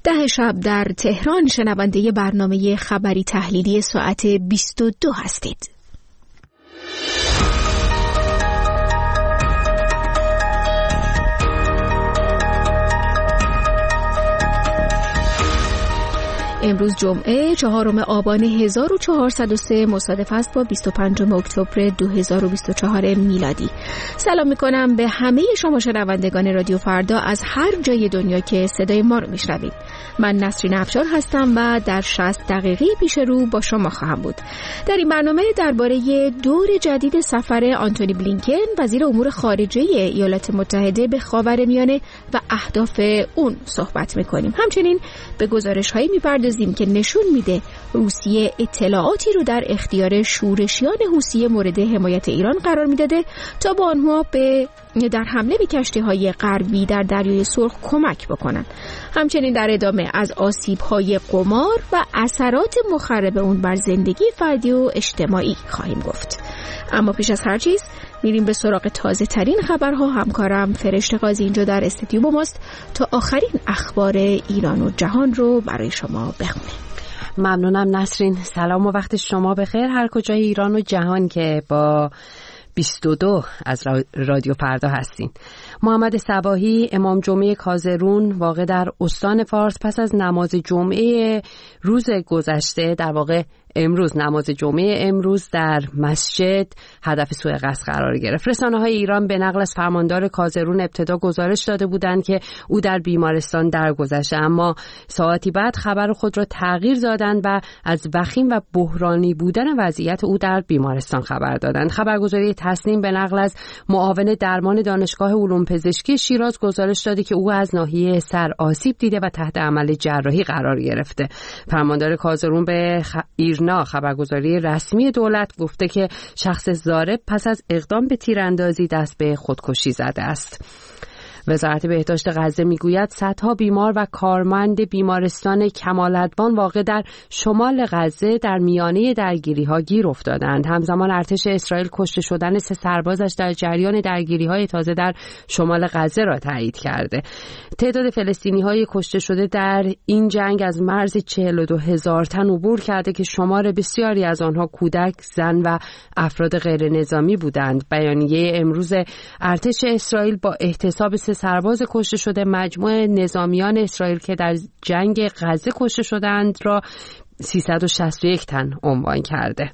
10 شب در تهران شنونده برنامه خبری تحلیلی ساعت 22 هستید. امروز جمعه 4 آبان 1403 مصادف است با 25 اکتبر 2024 میلادی. سلام میکنم به همه شما شنوندگان رادیو فردا از هر جای دنیا که صدای ما رو میشنوید. من نسرین افشار هستم و در 60 دقیقه پیش رو با شما خواهم بود. در این برنامه درباره دور جدید سفر آنتونی بلینکن وزیر امور خارجه ایالات متحده به خاورمیانه و اهداف اون صحبت میکنیم. همچنین به گزارش‌هایی میپردازیم که نشون میده روسیه اطلاعاتی رو در اختیار شورشیان حوثی مورد حمایت ایران قرار میداده تا با آنها در حمله به کشتی‌های غربی در دریای سرخ کمک بکنن. همچنین در ادامه از آسیب‌های قمار و اثرات مخرب اون بر زندگی فردی و اجتماعی خواهیم گفت. اما پیش از هر چیز میریم به سراغ تازه ترین خبرها. همکارم فرشته قاضی اینجا در استودیو با ماست تا آخرین اخبار ایران و جهان رو برای شما بخونه. ممنونم نسرین. سلام و وقت شما بخیر هر کجای ایران و جهان که با 22 از رادیو فردا هستین. محمد صباحی امام جمعه کازرون واقع در استان فارس پس از نماز جمعه روز گذشته، در واقع امروز نماز جمعه امروز در مسجد هدف سوء قصد قرار گرفت. رسانه‌های ایران به نقل از فرماندار کازرون ابتدا گزارش داده بودند که او در بیمارستان درگذشته، اما ساعتی بعد خبر خود را تغییر دادند و از وخیم و بحرانی بودن وضعیت او در بیمارستان خبر دادند. خبرگزاری تسنیم به نقل از معاون درمان دانشگاه علوم پزشکی شیراز گزارش داده که او از ناحیه سر آسیب دیده و تحت عمل جراحی قرار گرفته. فرماندار کازرون به خبرگزاری رسمی دولت گفته که شخص ضارب پس از اقدام به تیراندازی دست به خودکشی زده است. وزارت بهداشت غزه میگوید صدها بیمار و کارمند بیمارستان کمال ادوان واقع در شمال غزه در میانه درگیری‌ها گیر افتادند. همزمان ارتش اسرائیل کشته شدن 3 سربازش در جریان درگیری‌های تازه در شمال غزه را تایید کرده. تعداد فلسطینی‌های کشته شده در این جنگ از مرز 42,000 تن عبور کرده که شمار بسیاری از آنها کودک، زن و افراد غیر نظامی بودند. بیانیه امروز ارتش اسرائیل با احتساب سرباز کشته شده مجموع نظامیان اسرائیل که در جنگ غزه کشته شدند را 361 تن عنوان کرده.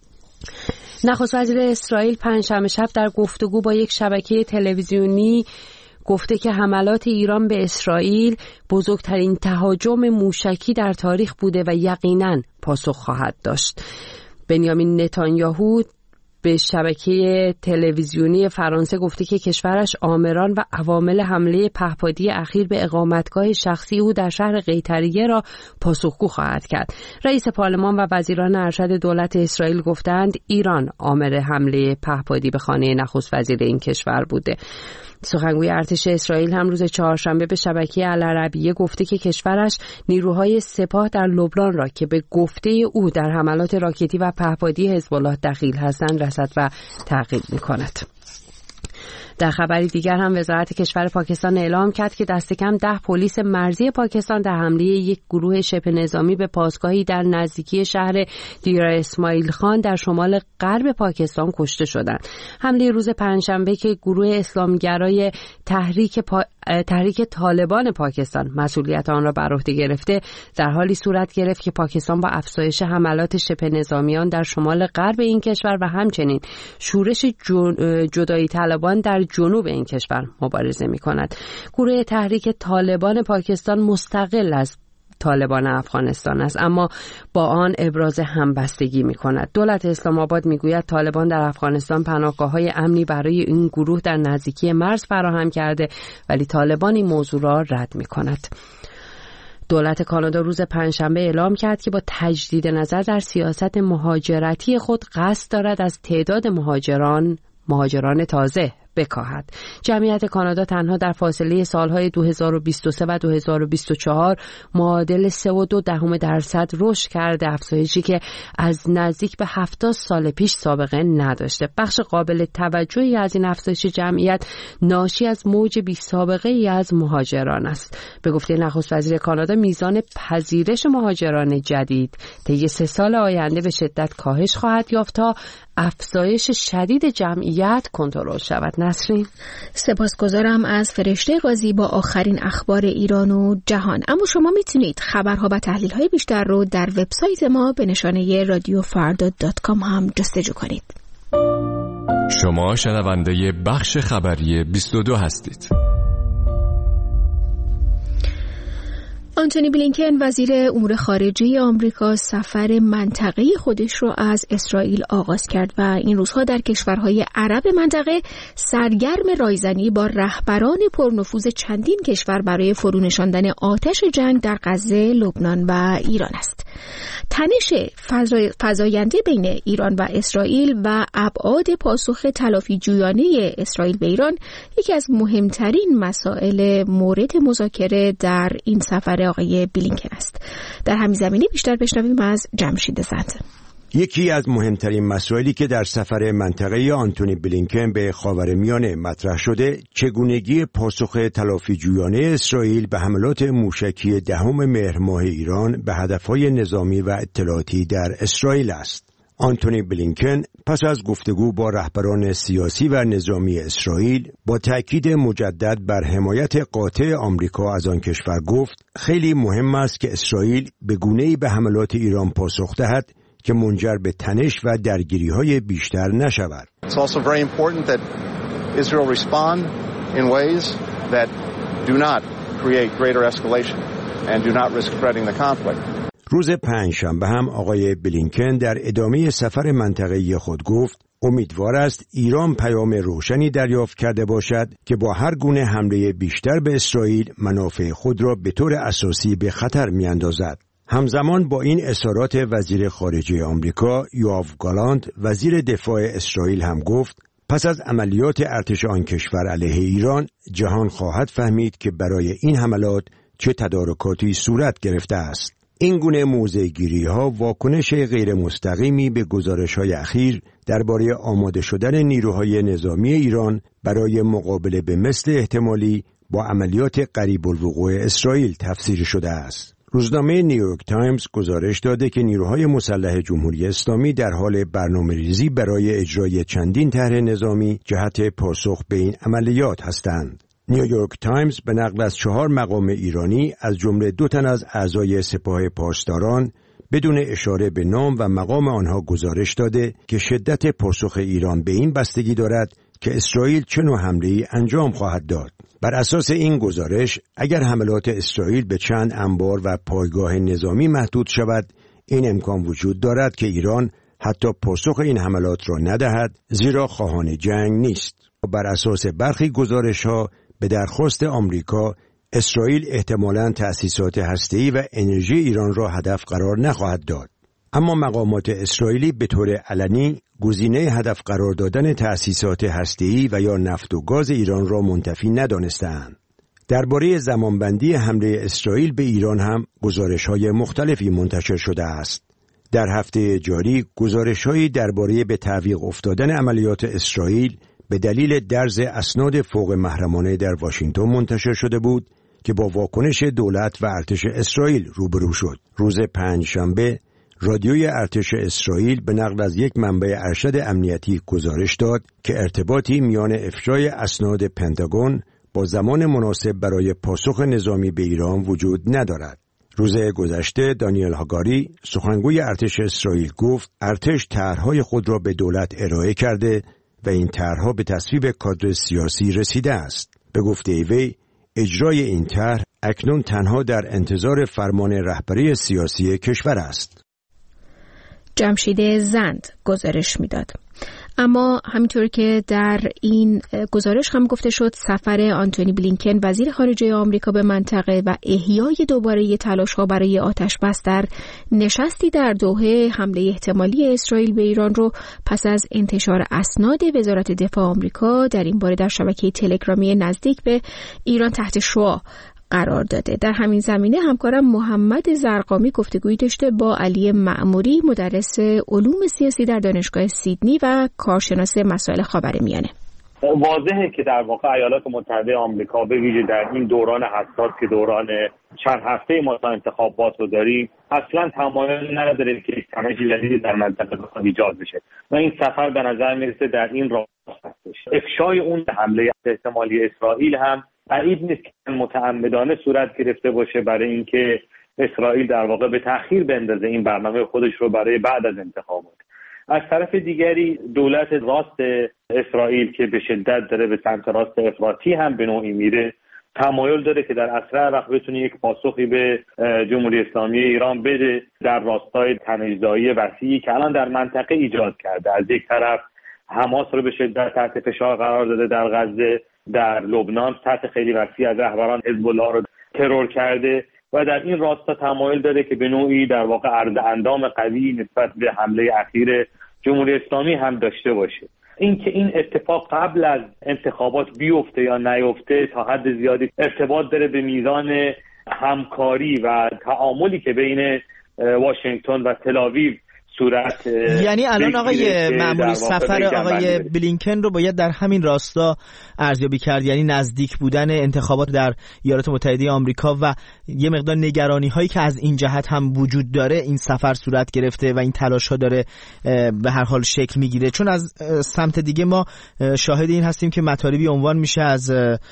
نخست وزیر اسرائیل پنجشنبه شب در گفتگو با یک شبکه تلویزیونی گفته که حملات ایران به اسرائیل بزرگترین تهاجم موشکی در تاریخ بوده و یقیناً پاسخ خواهد داشت. بنیامین نتانیاهو به شبکه تلویزیونی فرانسه گفته که کشورش آمران و عوامل حمله پهپادی اخیر به اقامتگاه شخصی او در شهر قیطریه را پاسخگو خواهد کرد. رئیس پارلمان و وزیران ارشد دولت اسرائیل گفتند ایران عامل حمله پهپادی به خانه نخست وزیر این کشور بوده. سخنگوی ارتش اسرائیل هم روز چهارشنبه به شبکه العربیه گفته که کشورش نیروهای سپاه در لبنان را که به گفته او در حملات راکتی و پهپادی حزب الله دخیل هستند رصد و تعقیب می‌کند. در خبری دیگر هم وزارت کشور پاکستان اعلام کرد که دست کم 10 پلیس مرزی پاکستان در حمله یک گروه شبه نظامی به پاسگاهی در نزدیکی شهر دیر اسماعیل خان در شمال غرب پاکستان کشته شدند. حمله روز پنجشنبه که گروه اسلامگرای تحریک طالبان پاکستان مسئولیت آن را بر عهده گرفته در حالی صورت گرفت که پاکستان با افزایش حملات شبه نظامیان در شمال غرب این کشور و همچنین شورش جدایی طلبان در جنوب این کشور مبارزه می کند. گروه تحریک طالبان پاکستان مستقل از طالبان افغانستان است، اما با آن ابراز همبستگی می کند. دولت اسلام آباد می گوید طالبان در افغانستان پناهگاه‌های امنی برای این گروه در نزدیکی مرز فراهم کرده، ولی طالبان این موضوع را رد می کند. دولت کانادا روز پنجشنبه اعلام کرد که با تجدید نظر در سیاست مهاجرتی خود قصد دارد از تعداد مهاجران تازه بکاهد. جمعیت کانادا تنها در فاصله سالهای 2023 و 2024 معادل 3.2% رشد کرده، افزایشی که از نزدیک به 70 سال پیش سابقه نداشته. بخش قابل توجهی از این افزایش جمعیت ناشی از موج بی‌سابقه ای از مهاجران است. به گفته نخست وزیر کانادا، میزان پذیرش مهاجران جدید طی 3 سال آینده به شدت کاهش خواهد یافت تا افزایش شدید جمعیت کنترل شود. نسرین، سپاسگزارم از فرشته قاضی با آخرین اخبار ایران و جهان. اما شما میتونید خبرها و تحلیل‌های بیشتر رو در وبسایت ما به نشانه radiofarda.com هم جستجو کنید. شما شنونده بخش خبری 22 هستید. آنتونی بلینکن وزیر امور خارجه آمریکا سفر منطقه‌ای خودش رو از اسرائیل آغاز کرد و این روزها در کشورهای عرب منطقه سرگرم رایزنی با رهبران پرنفوذ چندین کشور برای فرونشاندن آتش جنگ در غزه، لبنان و ایران است. تنش فزاینده بین ایران و اسرائیل و ابعاد پاسخ تلافی جویانه اسرائیل به ایران یکی از مهمترین مسائل مورد مذاکره در این سفر آقای بلینکن است. در همین زمینه بیشتر بشنویم از جمشید زند. یکی از مهمترین مسائلی که در سفر منطقه‌ای آنتونی بلینکن به خاورمیانه مطرح شده، چگونگی پاسخ تلافی‌جویانه اسرائیل به حملات موشکی 10 مهر ماه ایران به هدفهای نظامی و اطلاعاتی در اسرائیل است. آنتونی بلینکن پس از گفتگو با رهبران سیاسی و نظامی اسرائیل با تأکید مجدد بر حمایت قاطع آمریکا از آن کشور گفت خیلی مهم است که اسرائیل به گونه‌ای به حملات ایران پاسخ دهد که منجر به تنش و درگیری‌های بیشتر نشود. It's also very important that Israel respond in ways that do not create greater escalation and do not risk spreading the conflict. روز پنجشنبه هم آقای بلینکن در ادامه سفر منطقه‌ای خود گفت امیدوار است ایران پیام روشنی دریافت کرده باشد که با هر گونه حمله بیشتر به اسرائیل منافع خود را به طور اساسی به خطر می‌اندازد. همزمان با این اظهارات وزیر خارجه آمریکا یوآو گالانت وزیر دفاع اسرائیل هم گفت پس از عملیات ارتش آن کشور علیه ایران جهان خواهد فهمید که برای این حملات چه تدارکاتی صورت گرفته است. این گونه موضع‌گیری‌ها واکنش غیر مستقیمی به گزارش‌های اخیر درباره آماده شدن نیروهای نظامی ایران برای مقابله به مثل احتمالی با عملیات قریب الوقوع اسرائیل تفسیر شده است. روزنامه نیویورک تایمز گزارش داده که نیروهای مسلح جمهوری اسلامی در حال برنامه‌ریزی برای اجرای چندین طرح نظامی جهت پاسخ به این عملیات هستند. نیویورک تایمز به نقل از 4 مقام ایرانی از جمله 2 تن از اعضای سپاه پاسداران بدون اشاره به نام و مقام آنها گزارش داده که شدت پاسخ ایران به این بستگی دارد که اسرائیل چه نوع حمله‌ای انجام خواهد داد. بر اساس این گزارش اگر حملات اسرائیل به چند انبار و پایگاه نظامی محدود شود، این امکان وجود دارد که ایران حتی پاسخ این حملات را ندهد، زیرا خواهان جنگ نیست. بر اساس برخی گزارش‌ها به درخواست آمریکا، اسرائیل احتمالاً تأسیسات هسته‌ای و انرژی ایران را هدف قرار نخواهد داد. اما مقامات اسرائیلی به طور علنی گزینه هدف قرار دادن تأسیسات هسته‌ای و یا نفت و گاز ایران را منتفی ندانسته‌اند. درباره زمانبندی حمله اسرائیل به ایران هم گزارش‌های مختلفی منتشر شده است. در هفته جاری گزارش‌هایی درباره به تعویق افتادن عملیات اسرائیل به دلیل درز اسناد فوق محرمانه در واشنگتن منتشر شده بود که با واکنش دولت و ارتش اسرائیل روبرو شد. روز پنجشنبه رادیوی ارتش اسرائیل به نقل از یک منبع ارشد امنیتی گزارش داد که ارتباطی میان افشای اسناد پنتاگون با زمان مناسب برای پاسخ نظامی به ایران وجود ندارد. روز گذشته دانیل هاگاری سخنگوی ارتش اسرائیل گفت ارتش طرح‌های خود را به دولت ارائه کرده و این طرح‌ها به تصویب کادر سیاسی رسیده است. به گفته وی اجرای این طرح اکنون تنها در انتظار فرمان رهبری سیاسی کشور است. جمشید زند گزارش می‌داد. اما همینطور که در این گزارش هم گفته شد، سفر آنتونی بلینکن وزیر خارجه آمریکا به منطقه و احیای دوباره تلاش‌ها برای آتش‌بس در نشستی در دوحه، حمله احتمالی اسرائیل به ایران رو پس از انتشار اسناد وزارت دفاع آمریکا در این باره در شبکه تلگرامی نزدیک به ایران تحت شعاع قرار داده. در همین زمینه همکارم محمد زرقامی گفتگویی داشته با علی معموری، مدرس علوم سیاسی در دانشگاه سیدنی و کارشناس مسائل خاورمیانه. واضحه که در واقع ایالات متحده آمریکا به ویژه در این دوران حساس که دوران چند هفته ما تا انتخابات رو داریم، اصلا تمایل نداره که تنش جدیدی در منطقه ایجاد بشه و این سفر به نظر میرسه در این راه هستش. افشای اون حمله احتمالی اسرائیل هم بعید نیست که متعمدانه صورت گرفته باشه برای اینکه اسرائیل در واقع به تأخیر بندازه این برنامه خودش رو برای بعد از انتخابات. از طرف دیگری دولت راست اسرائیل که به شدت داره به سمت راست افراطی هم به نوعی میره، تمایل داره که در اسرع وقت بتونه یک پاسخی به جمهوری اسلامی ایران بده در راستای تنش‌زایی وسیعی که الان در منطقه ایجاد کرده. از یک طرف حماس رو به شدت تحت فشار قرار داده در غزه، در لبنان سطح خیلی وسیع از رهبران حزب الله رو ترور کرده و در این راستا تمایل داره که به نوعی در واقع عرض اندام قوی نسبت به حمله اخیر جمهوری اسلامی هم داشته باشه. اینکه این اتفاق قبل از انتخابات بیفته یا نیفته تا حد زیادی ارتباط داره به میزان همکاری و تعاملی که بین واشنگتن و تل‌آویو صورت. یعنی الان آقای معمولی سفر آقای بلینکن رو باید در همین راستا ارزیابی کرد، یعنی نزدیک بودن انتخابات در ایالات متحده آمریکا و یه مقدار نگرانی هایی که از این جهت هم وجود داره این سفر صورت گرفته و این تلاش ها داره به هر حال شکل میگیره. چون از سمت دیگه ما شاهد این هستیم که مطالبی عنوان میشه از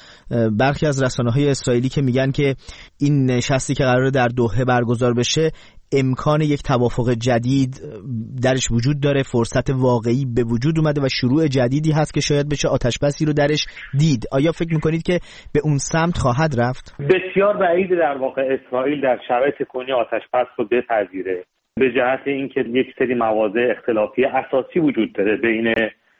برخی از رسانه‌های اسرائیلی که میگن که این نشستی که قراره در دوحه برگزار بشه امکان یک توافق جدید درش وجود داره، فرصت واقعی به وجود اومده و شروع جدیدی هست که شاید بشه آتش‌بسی رو درش دید. آیا فکر میکنید که به اون سمت خواهد رفت؟ بسیار بعید در واقع اسرائیل در شرایط کنونی آتش‌بس رو بپذیره، به جهت اینکه یک سری مواضع اختلافی اساسی وجود داره بین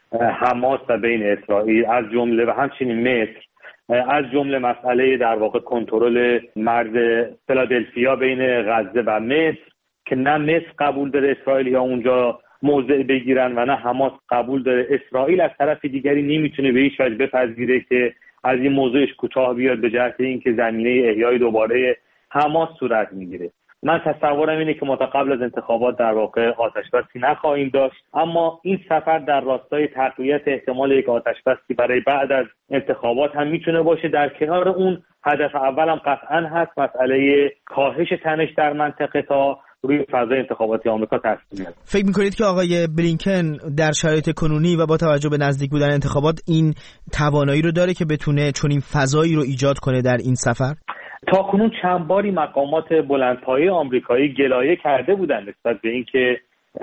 حماس و بین اسرائیل، از جمله و همچنین مصر، از جمله مسئله در واقع کنترل مرز فیلادلفیا بین غزه و مصر که نه مصر قبول داره اسرائیل یا اونجا موضع بگیرن و نه حماس قبول داره. اسرائیل از طرف دیگری نمیتونه به هیچ وجه بپذیره که از این موضوعش کوتاه بیاد، به جهت اینکه زمینه احیای دوباره حماس صورت میگیره. من تصورم اینه که ما تا قبل از انتخابات در واقع آتش‌بسی نخواهیم داشت، اما این سفر در راستای تقویت احتمال یک آتش‌بسی برای بعد از انتخابات هم میتونه باشه. در کنار اون هدف اولم قطعاً هست مسئله کاهش تنش در منطقه تا روی فضای انتخاباتی آمریکا تاثیر میذاره. فکر می‌کنید که آقای بلینکن در شرایط کنونی و با توجه به نزدیک بودن انتخابات این توانایی رو داره که بتونه چنین فضایی رو ایجاد کنه در این سفر؟ تا کنون چند باری مقامات بلندپایه آمریکایی گلایه کرده بودند نسبت به اینکه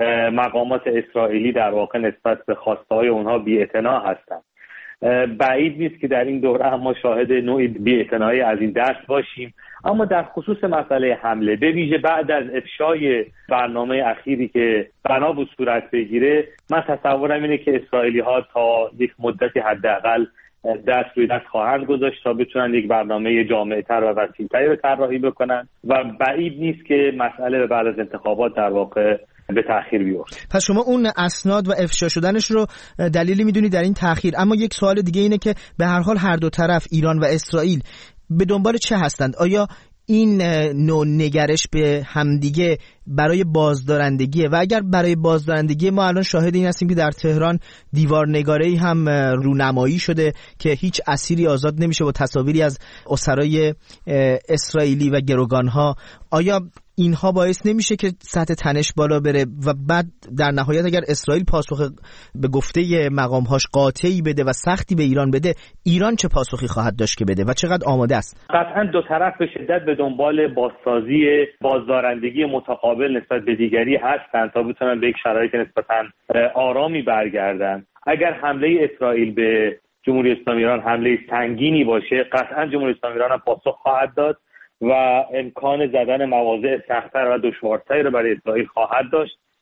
مقامات اسرائیلی در واقع نسبت به خواسته‌های اونها بی‌اعتنا هستند. بعید نیست که در این دوره ما شاهد نوعی بی‌اعتنایی از این دست باشیم، اما در خصوص مسئله حمله به ویژه بعد از افشای برنامه اخیری که بنا بود صورت بگیره، من تصورم اینه که اسرائیلی‌ها تا یک مدتی حداقل دست روی دست خواهند گذاشت تا بتونن یک برنامه جامع‌تر و وسیع‌تری رو طراحی بکنن و بعید نیست که مسئله بعد از انتخابات در واقع به تأخیر بیفته. پس شما اون اسناد و افشا شدنش رو دلیلی میدونید در این تأخیر. اما یک سوال دیگه اینه که به هر حال هر دو طرف ایران و اسرائیل به دنبال چه هستند؟ آیا این نوع نگرش به همدیگه برای بازدارندگیه؟ و اگر برای بازدارندگی، ما الان شاهد این هستیم که در تهران دیوارنگاره‌ای هم رونمایی شده که هیچ اسیری آزاد نمیشه با تصاویری از اسرای اسرائیلی و گروگانها. آیا اینها باعث نمیشه که سطح تنش بالا بره و بعد در نهایت اگر اسرائیل پاسخ به گفته مقامهاش قاطعی بده و سختی به ایران بده، ایران چه پاسخی خواهد داشت که بده و چقدر آماده است؟ قطعا دو طرف به شدت به دنبال بازسازی بازدارندگی متقابل نسبت به دیگری هستند تا بتونن به یک شرایط نسبتا آرامی برگردن. اگر حمله اسرائیل به جمهوری اسلامی ایران حمله سنگینی باشه، قطعا جمهوری اسلامی ایران هم پاسخ خواهد داد و امکان زدن مواضع سخت‌تر و دشوارتری رو برای اسرائیل خواهد داشت.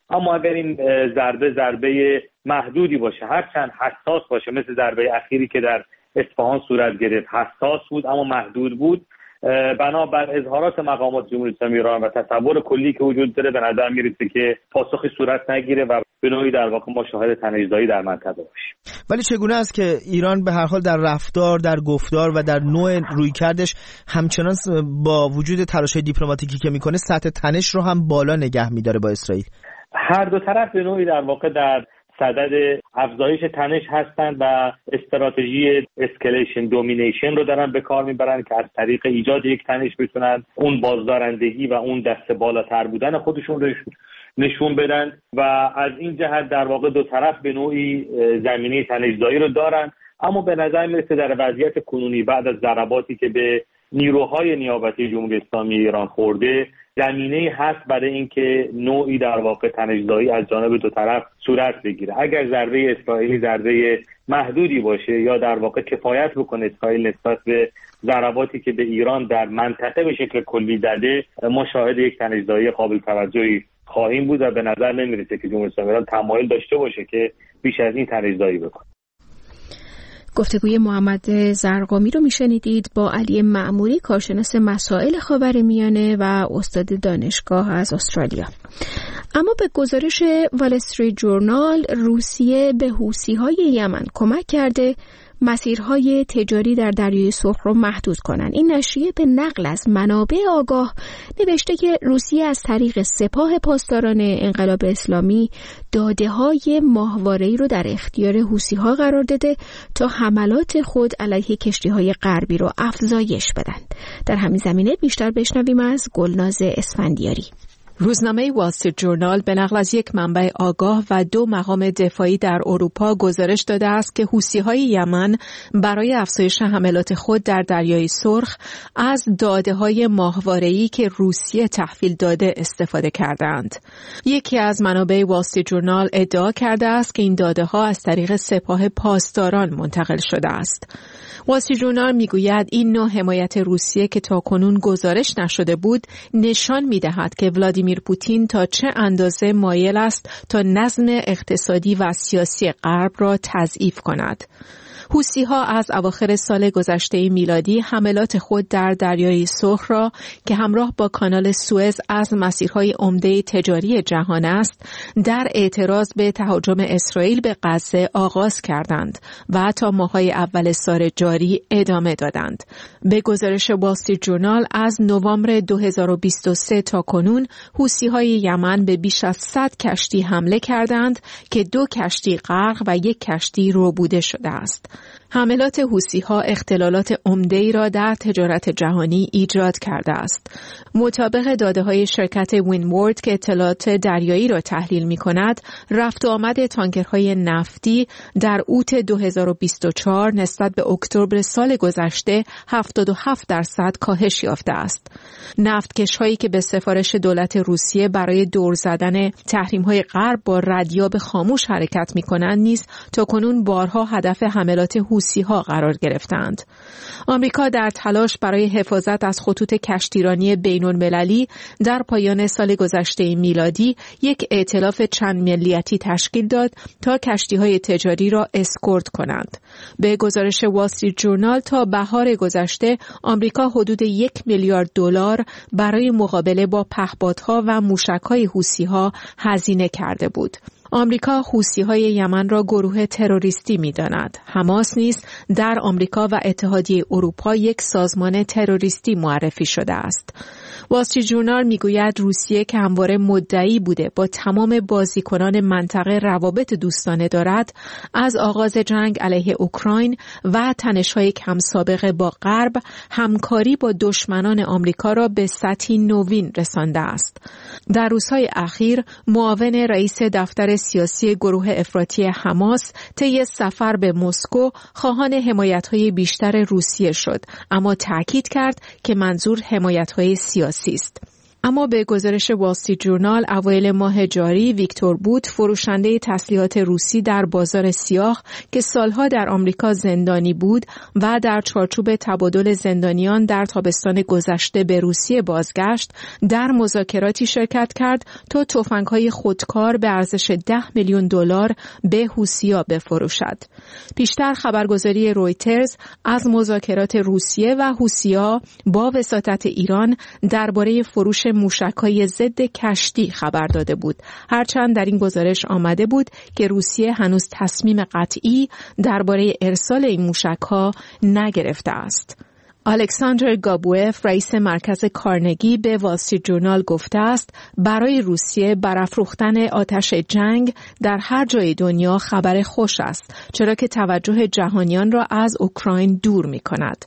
اما اگر این ضربه محدودی باشه، هرچند حساس باشه، مثل ضربه اخیری که در اصفهان صورت گرفت، حساس بود اما محدود بود، بنابر اظهارات مقامات جمهوری اسلامی ایران و تصور کلی که وجود داره، به نظر میرسه که پاسخی صورت نگیره و به نوعی در واقع ما شاهد تنش‌زایی در منطقه باشیم. ولی چگونه است که ایران به هر حال در رفتار، در گفتار و در نوع رویکردش همچنان با وجود تلاش‌های دیپلماتیکی که میکنه سطح تنش رو هم بالا نگه میداره با اسرائیل؟ هر دو طرف به نوعی در واقع در صدد افزایش تنش هستند و استراتژی اسکلیشن دومینیشن رو دارن به کار میبرن که از طریق ایجاد یک تنش بتونن اون بازدارندگی و اون دست بالاتر بودن خودشون رو نشون بدن و از این جهت در واقع دو طرف به نوعی زمینه تنش‌زایی رو دارن. اما به نظر میرسه در وضعیت کنونی بعد از ضرباتی که به نیروهای نیابتی جمهوری اسلامی ایران خورده، زمینه هست برای اینکه نوعی در واقع تنش‌زایی از جانب دو طرف صورت بگیره. اگر ضربه اسرائیلی ضربه محدودی باشه یا در واقع کفایت بکنه اسرائیل نسبت به ضرباتی که به ایران در منطقه به شکل کلی زده، ما شاهد یک تنش‌زایی قابل توجهی خواهیم بود و به نظر نمیرسه که جمهوری اسلامی ایران تمایل داشته باشه که بیش از این تنش‌زایی بکنه. گفتگوی محمد زرقامی رو میشنیدید با علی معموری، کارشناس مسائل خاورمیانه و استاد دانشگاه از استرالیا. اما به گزارش وال استریت جورنال، روسیه به حوثی‌های یمن کمک کرده مسیرهای تجاری در دریای سرخ رو محدود کنند. این نشریه به نقل از منابع آگاه نوشته که روسیه از طریق سپاه پاسداران انقلاب اسلامی داده‌های ماهواره‌ای رو در اختیار حوثی‌ها قرار داده تا حملات خود علیه کشتی‌های غربی رو افزایش بدن. در همین زمینه بیشتر بشنویم از گلناز اسفندیاری. روزنامه وال استریت جورنال به نقل از یک منبع آگاه و 2 مقام دفاعی در اروپا گزارش داده است که حوثی‌های یمن برای افزایش حملات خود در دریای سرخ از داده‌های ماهواره‌ای که روسیه تحویل داده استفاده کردند. یکی از منابع وال استریت جورنال ادعا کرده است که این داده‌ها از طریق سپاه پاسداران منتقل شده است. وال استریت جورنال میگوید این نوع حمایت روسیه که تاکنون گزارش نشده بود نشان می‌دهد که ولادیمیر پوتین تا چه اندازه مایل است تا نظم اقتصادی و سیاسی غرب را تضعیف کند. حوثی‌ها از اواخر سال گذشته میلادی حملات خود در دریای سرخ را که همراه با کانال سوئز از مسیرهای عمده تجاری جهان است، در اعتراض به تهاجم اسرائیل به غزه آغاز کردند و تا ماه‌های اول سال جاری ادامه دادند. به گزارش وال استریت جورنال از نوامبر 2023 تا کنون حوثی‌های یمن به بیش از 100 کشتی حمله کردند که 2 کشتی غرق و 1 کشتی ربوده شده است. حملات حوثی‌ها اختلالات عمده‌ای را در تجارت جهانی ایجاد کرده است. مطابق داده‌های شرکت ویندورد که اطلاعات دریایی را تحلیل می‌کند، رفت و آمد تانکرهای نفتی در اوت 2024 نسبت به اکتبر سال گذشته 77% کاهش یافته است. نفتکش‌هایی که به سفارش دولت روسیه برای دور زدن تحریم‌های غرب با ردیاب خاموش حرکت می‌کنند نیز تاکنون بارها هدف حملات حوثی‌ها قرار گرفتند. آمریکا در تلاش برای حفاظت از خطوط کشتیرانی بین‌المللی در پایان سال گذشته میلادی یک ائتلاف چند ملیتی تشکیل داد تا کشتی‌های تجاری را اسکورت کنند. به گزارش وال استریت جورنال تا بهار گذشته آمریکا حدود 1 میلیارد دلار برای مقابله با پهپادها و موشک‌های حوثی‌ها هزینه کرده بود. آمریکا حوثی‌های یمن را گروه تروریستی می‌داند. حماس نیز در آمریکا و اتحادیه اروپا یک سازمان تروریستی معرفی شده است. وال استریت جورنال میگوید روسیه که همواره مدعی بوده با تمام بازیکنان منطقه روابط دوستانه دارد، از آغاز جنگ علیه اوکراین و تنش‌های کم سابقه با غرب، همکاری با دشمنان آمریکا را به سطحی نوین رسانده است. در روزهای اخیر معاون رئیس دفتر سیاسی گروه افراطی حماس طی سفر به مسکو خواهان حمایت‌های بیشتر روسیه شد، اما تأکید کرد که منظور حمایت‌های سیاسی است. اما به گزارش وال استریت جورنال اوایل ماه جاری ویکتور بوت، فروشنده تسلیحات روسی در بازار سیاه که سالها در آمریکا زندانی بود و در چارچوب تبادل زندانیان در تابستان گذشته به روسیه بازگشت، در مذاکراتی شرکت کرد تا تفنگ‌های خودکار به ارزش $10 میلیون به حوثی‌ها بفروشد. پیشتر خبرگزاری رویترز از مذاکرات روسیه و حوثی‌ها با وساطت ایران درباره فروش موشک‌های ضد کشتی خبر داده بود، هرچند در این گزارش آمده بود که روسیه هنوز تصمیم قطعی درباره ارسال این موشک‌ها نگرفته است. الکساندر گابوئف، رئیس مرکز کارنگی، به وال استریت جورنال گفته است برای روسیه برافروختن آتش جنگ در هر جای دنیا خبر خوش است، چرا که توجه جهانیان را از اوکراین دور می‌کند.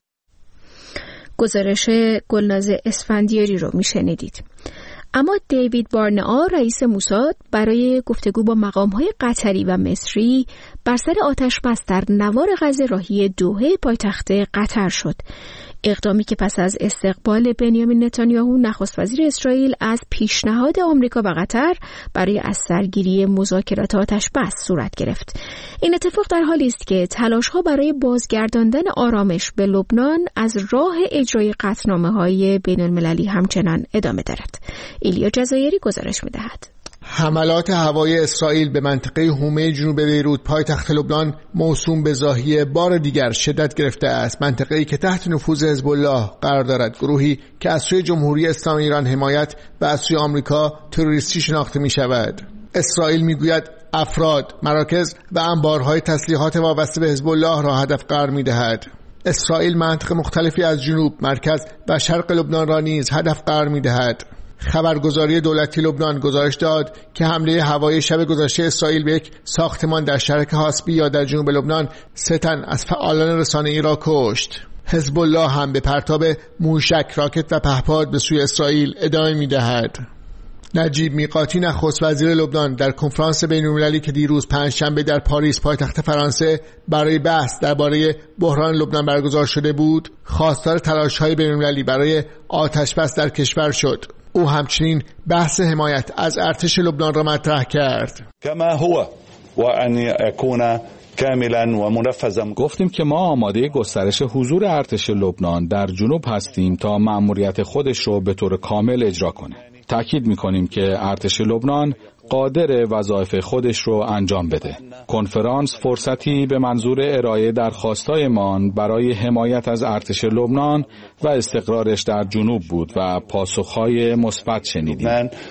گزارش گلناز اسفندیاری رو میشنیدید. اما دیوید بارنئا، رئیس موساد، برای گفتگو با مقام‌های قطری و مصری بر سر آتش‌بس در نوار غزه راهی دوحه پایتخت قطر شد. اقدامی که پس از استقبال بنیامین نتانیاهو نخست وزیر اسرائیل از پیشنهاد آمریکا و قطر برای از سرگیری مذاکرات آتش‌بس صورت گرفت. این اتفاق در حالی است که تلاش‌ها برای بازگرداندن آرامش به لبنان از راه اجرای قطعنامه‌های بین‌المللی همچنان ادامه دارد. ایلیا جزایری گزارش می‌دهد. حملات هوایی اسرائیل به منطقه حومه جنوب بیروت پایتخت لبنان موسوم به ضاحیه بار دیگر شدت گرفته است. منطقه‌ای که تحت نفوذ حزب الله قرار دارد، گروهی که از سوی جمهوری اسلامی ایران حمایت و از سوی آمریکا تروریستی شناخته می‌شود. اسرائیل می‌گوید افراد، مراکز و انبارهای تسلیحات وابسته به حزب الله را هدف قرار می‌دهد. اسرائیل مناطق مختلفی از جنوب، مرکز و شرق لبنان را نیز هدف قرار می‌دهد. خبرگزاری دولتی لبنان گزارش داد که حمله هوایی شب گذشته اسرائیل به یک ساختمان در شهر حاسبی یا در جنوب لبنان 3 تن از فعالان رسانه‌ای را کشت. حزب الله هم به پرتاب موشک، راکت و پهپاد به سوی اسرائیل ادامه می‌دهد. نجیب میقاتی، نخست وزیر لبنان، در کنفرانس بین‌المللی که دیروز پنجشنبه در پاریس پایتخت فرانسه برای بحث درباره بحران لبنان برگزار شده بود، خواستار تلاش‌های بین‌المللی برای آتش‌بس در کشور شد. او همچنین بحث حمایت از ارتش لبنان را مطرح کرد. گفتیم که ما آماده گسترش حضور ارتش لبنان در جنوب هستیم تا مأموریت خودش رو به طور کامل اجرا کنه. تأکید می‌کنیم که ارتش لبنان قادر وظایف خودش رو انجام بده. کنفرانس فرصتی به منظور ارائه درخواستایمان برای حمایت از ارتش لبنان و استقرارش در جنوب بود و پاسخهای مثبت شنیدیم.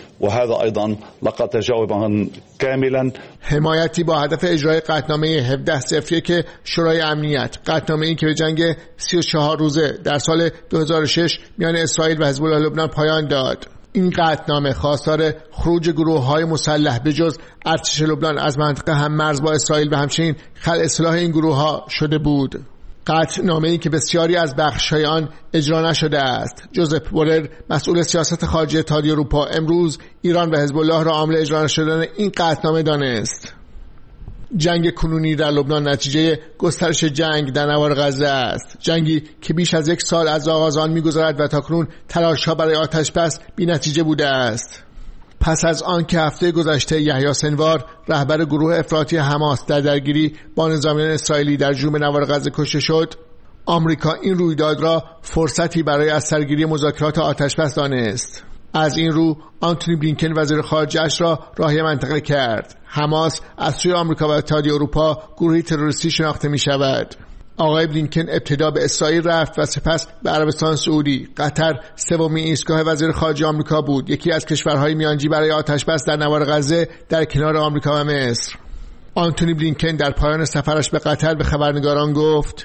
حمایتی با هدف اجرای قطعنامه 1701 شورای امنیت، قطعنامه‌ای که به جنگ 34 روزه در سال 2006 میان اسرائیل و حزب الله لبنان پایان داد. این قطعنامه خواستار خروج گروه‌های مسلح به جز ارتش لبنان از منطقه هم مرز با اسرائیل و همچنین خلع سلاح این گروه‌ها شده بود. قطعنامه‌ای که بسیاری از بخش‌های آن اجرا نشده است. جوزف بورل، مسئول سیاست خارجی اتحادیه اروپا، امروز ایران و حزب الله را عامل اجرا نشدن این قطعنامه دانست. جنگ کنونی در لبنان نتیجه گسترش جنگ در نوار غزه است. جنگی که بیش از 1 سال از آغاز آن می‌گذرد و تاکنون تلاش‌ها برای آتش‌بس بی‌نتیجه بوده است. پس از آن که هفته گذشته یحیی سنوار، رهبر گروه افراطی حماس، در درگیری با نظامیان اسرائیلی در جنوب نوار غزه کشته شد، آمریکا این رویداد را فرصتی برای از سرگیری مذاکرات آتش‌بس دانست. از این رو آنتونی بلینکن وزیر خارجه‌اش را راهی منطقه کرد. حماس از سوی آمریکا و اتحادیه اروپا گروهی تروریستی شناخته می شود. آقای بلینکن ابتدا به اسرائیل رفت و سپس به عربستان سعودی. قطر سومین ایستگاه وزیر خارجه آمریکا بود، یکی از کشورهای میانجی برای آتش‌بس در نوار غزه در کنار آمریکا و مصر. آنتونی بلینکن در پایان سفرش به قطر به خبرنگاران گفت: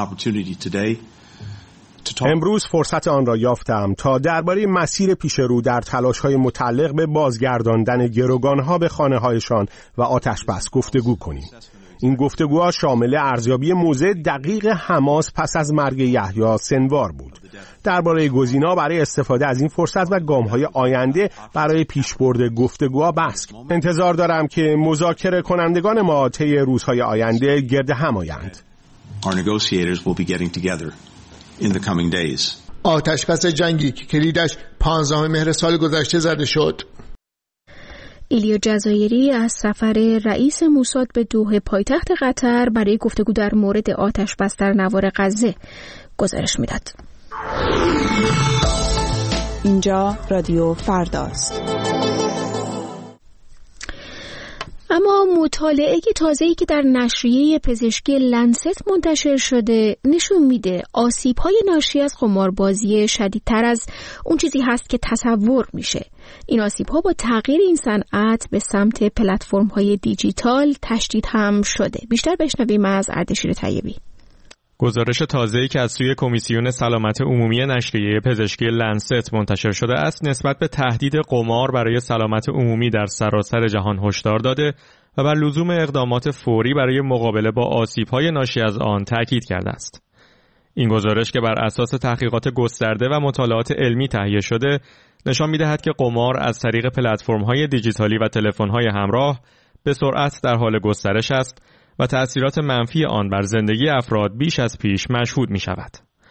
امروز فرصت آن را یافتم تا درباره مسیر پیش رو در تلاش‌های متعلق به بازگرداندن گروگان‌ها به خانه‌هایشان و آتش‌بس گفتگو کنیم. این گفتگوها شامل ارزیابی موضع دقیق حماس پس از مرگ یحیی سنوار بود. درباره گزینه‌ها برای استفاده از این فرصت و گام‌های آینده برای پیشبرد گفتگوها بحث کنیم. انتظار دارم که مذاکره کنندگان ما طی روزهای آینده گرد هم آیند. in the coming days. آتشبس جنگی که کلیدش 15 مهر سال گذشته زده شد. ایلیا جزایری از سفر رئیس موساد به دوحه پایتخت قطر برای گفتگو در مورد آتشبس در نوار غزه گزارش میداد. اینجا رادیو فرداست. اما مطالعه تازه‌ای که در نشریه پزشکی لنست منتشر شده نشون میده آسیب‌های ناشی از قماربازی شدیدتر از اون چیزی هست که تصور میشه. این آسیب‌ها با تغییر این صنعت به سمت پلتفرم‌های دیجیتال تشدید هم شده. بیشتر بشنویم از اردشیر طیبی. گزارش تازه‌ای که از سوی کمیسیون سلامت عمومی نشریه پزشکی لنست منتشر شده است نسبت به تهدید قمار برای سلامت عمومی در سراسر جهان هشدار داده و بر لزوم اقدامات فوری برای مقابله با آسیب‌های ناشی از آن تاکید کرده است. این گزارش که بر اساس تحقیقات گسترده و مطالعات علمی تهیه شده نشان می‌دهد که قمار از طریق پلتفرم‌های دیجیتالی و تلفن‌های همراه به سرعت در حال گسترش است و تأثیرات منفی آن بر زندگی افراد بیش از پیش مشهود می شود.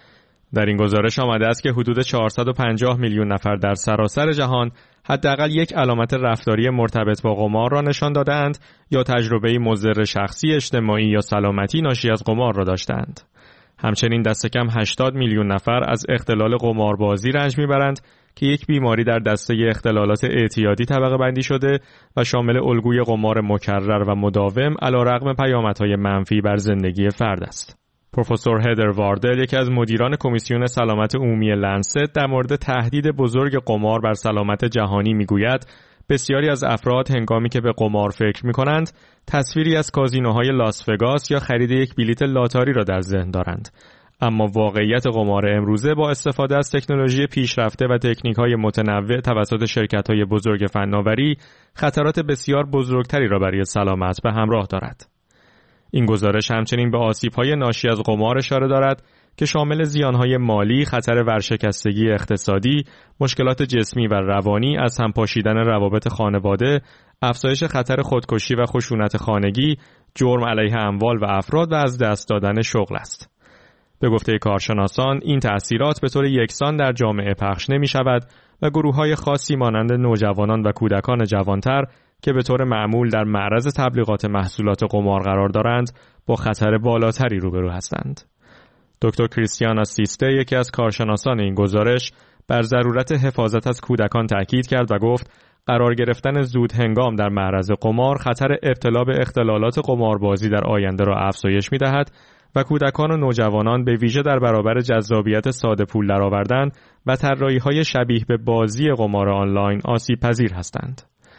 در این گزارش آمده است که حدود 450 میلیون نفر در سراسر جهان حداقل یک علامت رفتاری مرتبط با قمار را نشان دادند یا تجربه مضر شخصی، اجتماعی یا سلامتی ناشی از قمار را داشتند. همچنین دست کم 80 میلیون نفر از اختلال قماربازی رنج میبرند که یک بیماری در دسته اختلالات اعتیادی طبقه بندی شده و شامل الگوی قمار مکرر و مداوم علیرغم پیامدهای منفی بر زندگی فرد است. پروفسور هدر واردل، یکی از مدیران کمیسیون سلامت عمومی لنست، در مورد تهدید بزرگ قمار بر سلامت جهانی میگوید بسیاری از افراد هنگامی که به قمار فکر می‌کنند تصویری از کازینوهای لاس وگاس یا خرید یک بلیت لاتاری را در ذهن دارند. اما واقعیت قمار امروزه با استفاده از تکنولوژی پیشرفته و تکنیک‌های متنوع توسط شرکت‌های بزرگ فناوری خطرات بسیار بزرگتری را برای سلامت به همراه دارد. این گزارش همچنین به آسیب‌های ناشی از قمار اشاره دارد که شامل زیان‌های مالی، خطر ورشکستگی اقتصادی، مشکلات جسمی و روانی، از هم پاشیدن روابط خانواده، افزایش خطر خودکشی و خشونت خانگی، جرم علیه اموال و افراد و از دست دادن شغل است. به گفته کارشناسان این تأثیرات به طور یکسان در جامعه پخش نمی شود و گروه‌های خاصی مانند نوجوانان و کودکان جوانتر که به طور معمول در معرض تبلیغات محصولات قمار قرار دارند با خطر بالاتری روبرو هستند. دکتر کریستیانا سیسته، یکی از کارشناسان این گزارش، بر ضرورت حفاظت از کودکان تاکید کرد و گفت قرار گرفتن زود هنگام در معرض قمار خطر ابتلا به اختلالات قماربازی در آینده را افزایش می‌دهد و کودکان و نوجوانان به ویژه در برابر جذابیت ساده پول درآوردن و طراحی‌های شبیه به بازی قمار آنلاین آسیب پذیر هستند.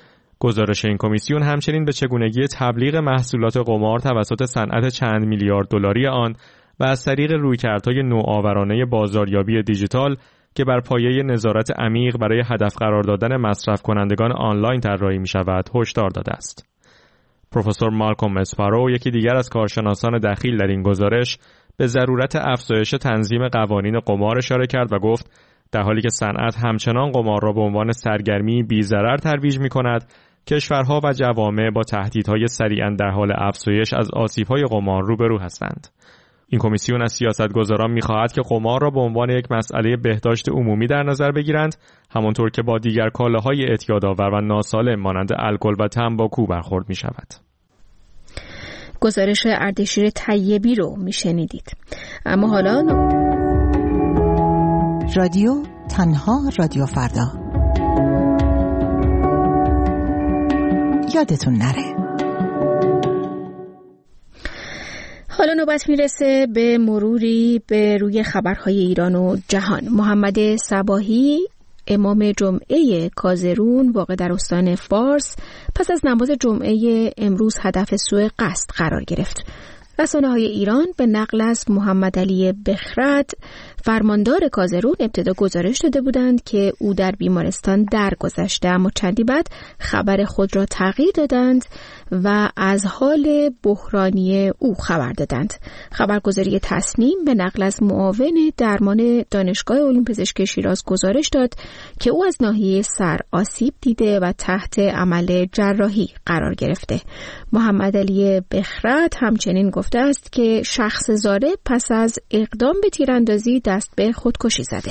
گزارش این کمیسیون همچنین به چگونگی تبلیغ محصولات قمار توسط صنعت چند میلیارد دلاری آن و از طریق رویکردهای نوآورانه بازاریابی دیجیتال که بر پایه نظارت عمیق برای هدف قرار دادن مصرف کنندگان آنلاین طراحی می‌شود هشدار داده است. پروفسور مالکوم اسپارو، یکی دیگر از کارشناسان دخیل در این گزارش، به ضرورت افزایش تنظیم قوانین قمار اشاره کرد و گفت در حالی که صنعت همچنان قمار را به عنوان سرگرمی بی‌ضرر ترویج می‌کند، کشورها و جوامع با تهدیدهای سریعاً در حال افزایش از آسیب‌های قمار روبرو هستند. این کمیسیون از سیاستگزاران می‌خواهد که قمار را به عنوان یک مسئله بهداشت عمومی در نظر بگیرند، همانطور که با دیگر کالاهای اعتیادآور و ناسالم مانند الکل و تنباکو برخورد می‌شود. گزارش اردشیر طیبی رو میشنیدید. اما حالا رادیو تنها رادیو فردا. یادتون نره. حالا نوبت میرسه به مروری به روی خبرهای ایران و جهان. محمد صباحی، امام جمعه کازرون واقع در استان فارس، پس از نماز جمعه امروز هدف سوء قصد قرار گرفت. رسانه‌های ایران به نقل از محمد علی بخرد، فرماندار کازرون، ابتدا گزارش داده بودند که او در بیمارستان درگذشته، اما چندی بعد خبر خود را تغییر دادند و از حال بحرانی او خبر دادند. خبرگزاری تصنیم به نقل از معاون درمان دانشگاه علوم پزشکی شیراز گزارش داد که او از ناحیه سر آسیب دیده و تحت عمل جراحی قرار گرفته. محمد علی بخرد همچنین گفته است که شخص زاره پس از اقدام به تیراندازی در دست به خودکشی زده.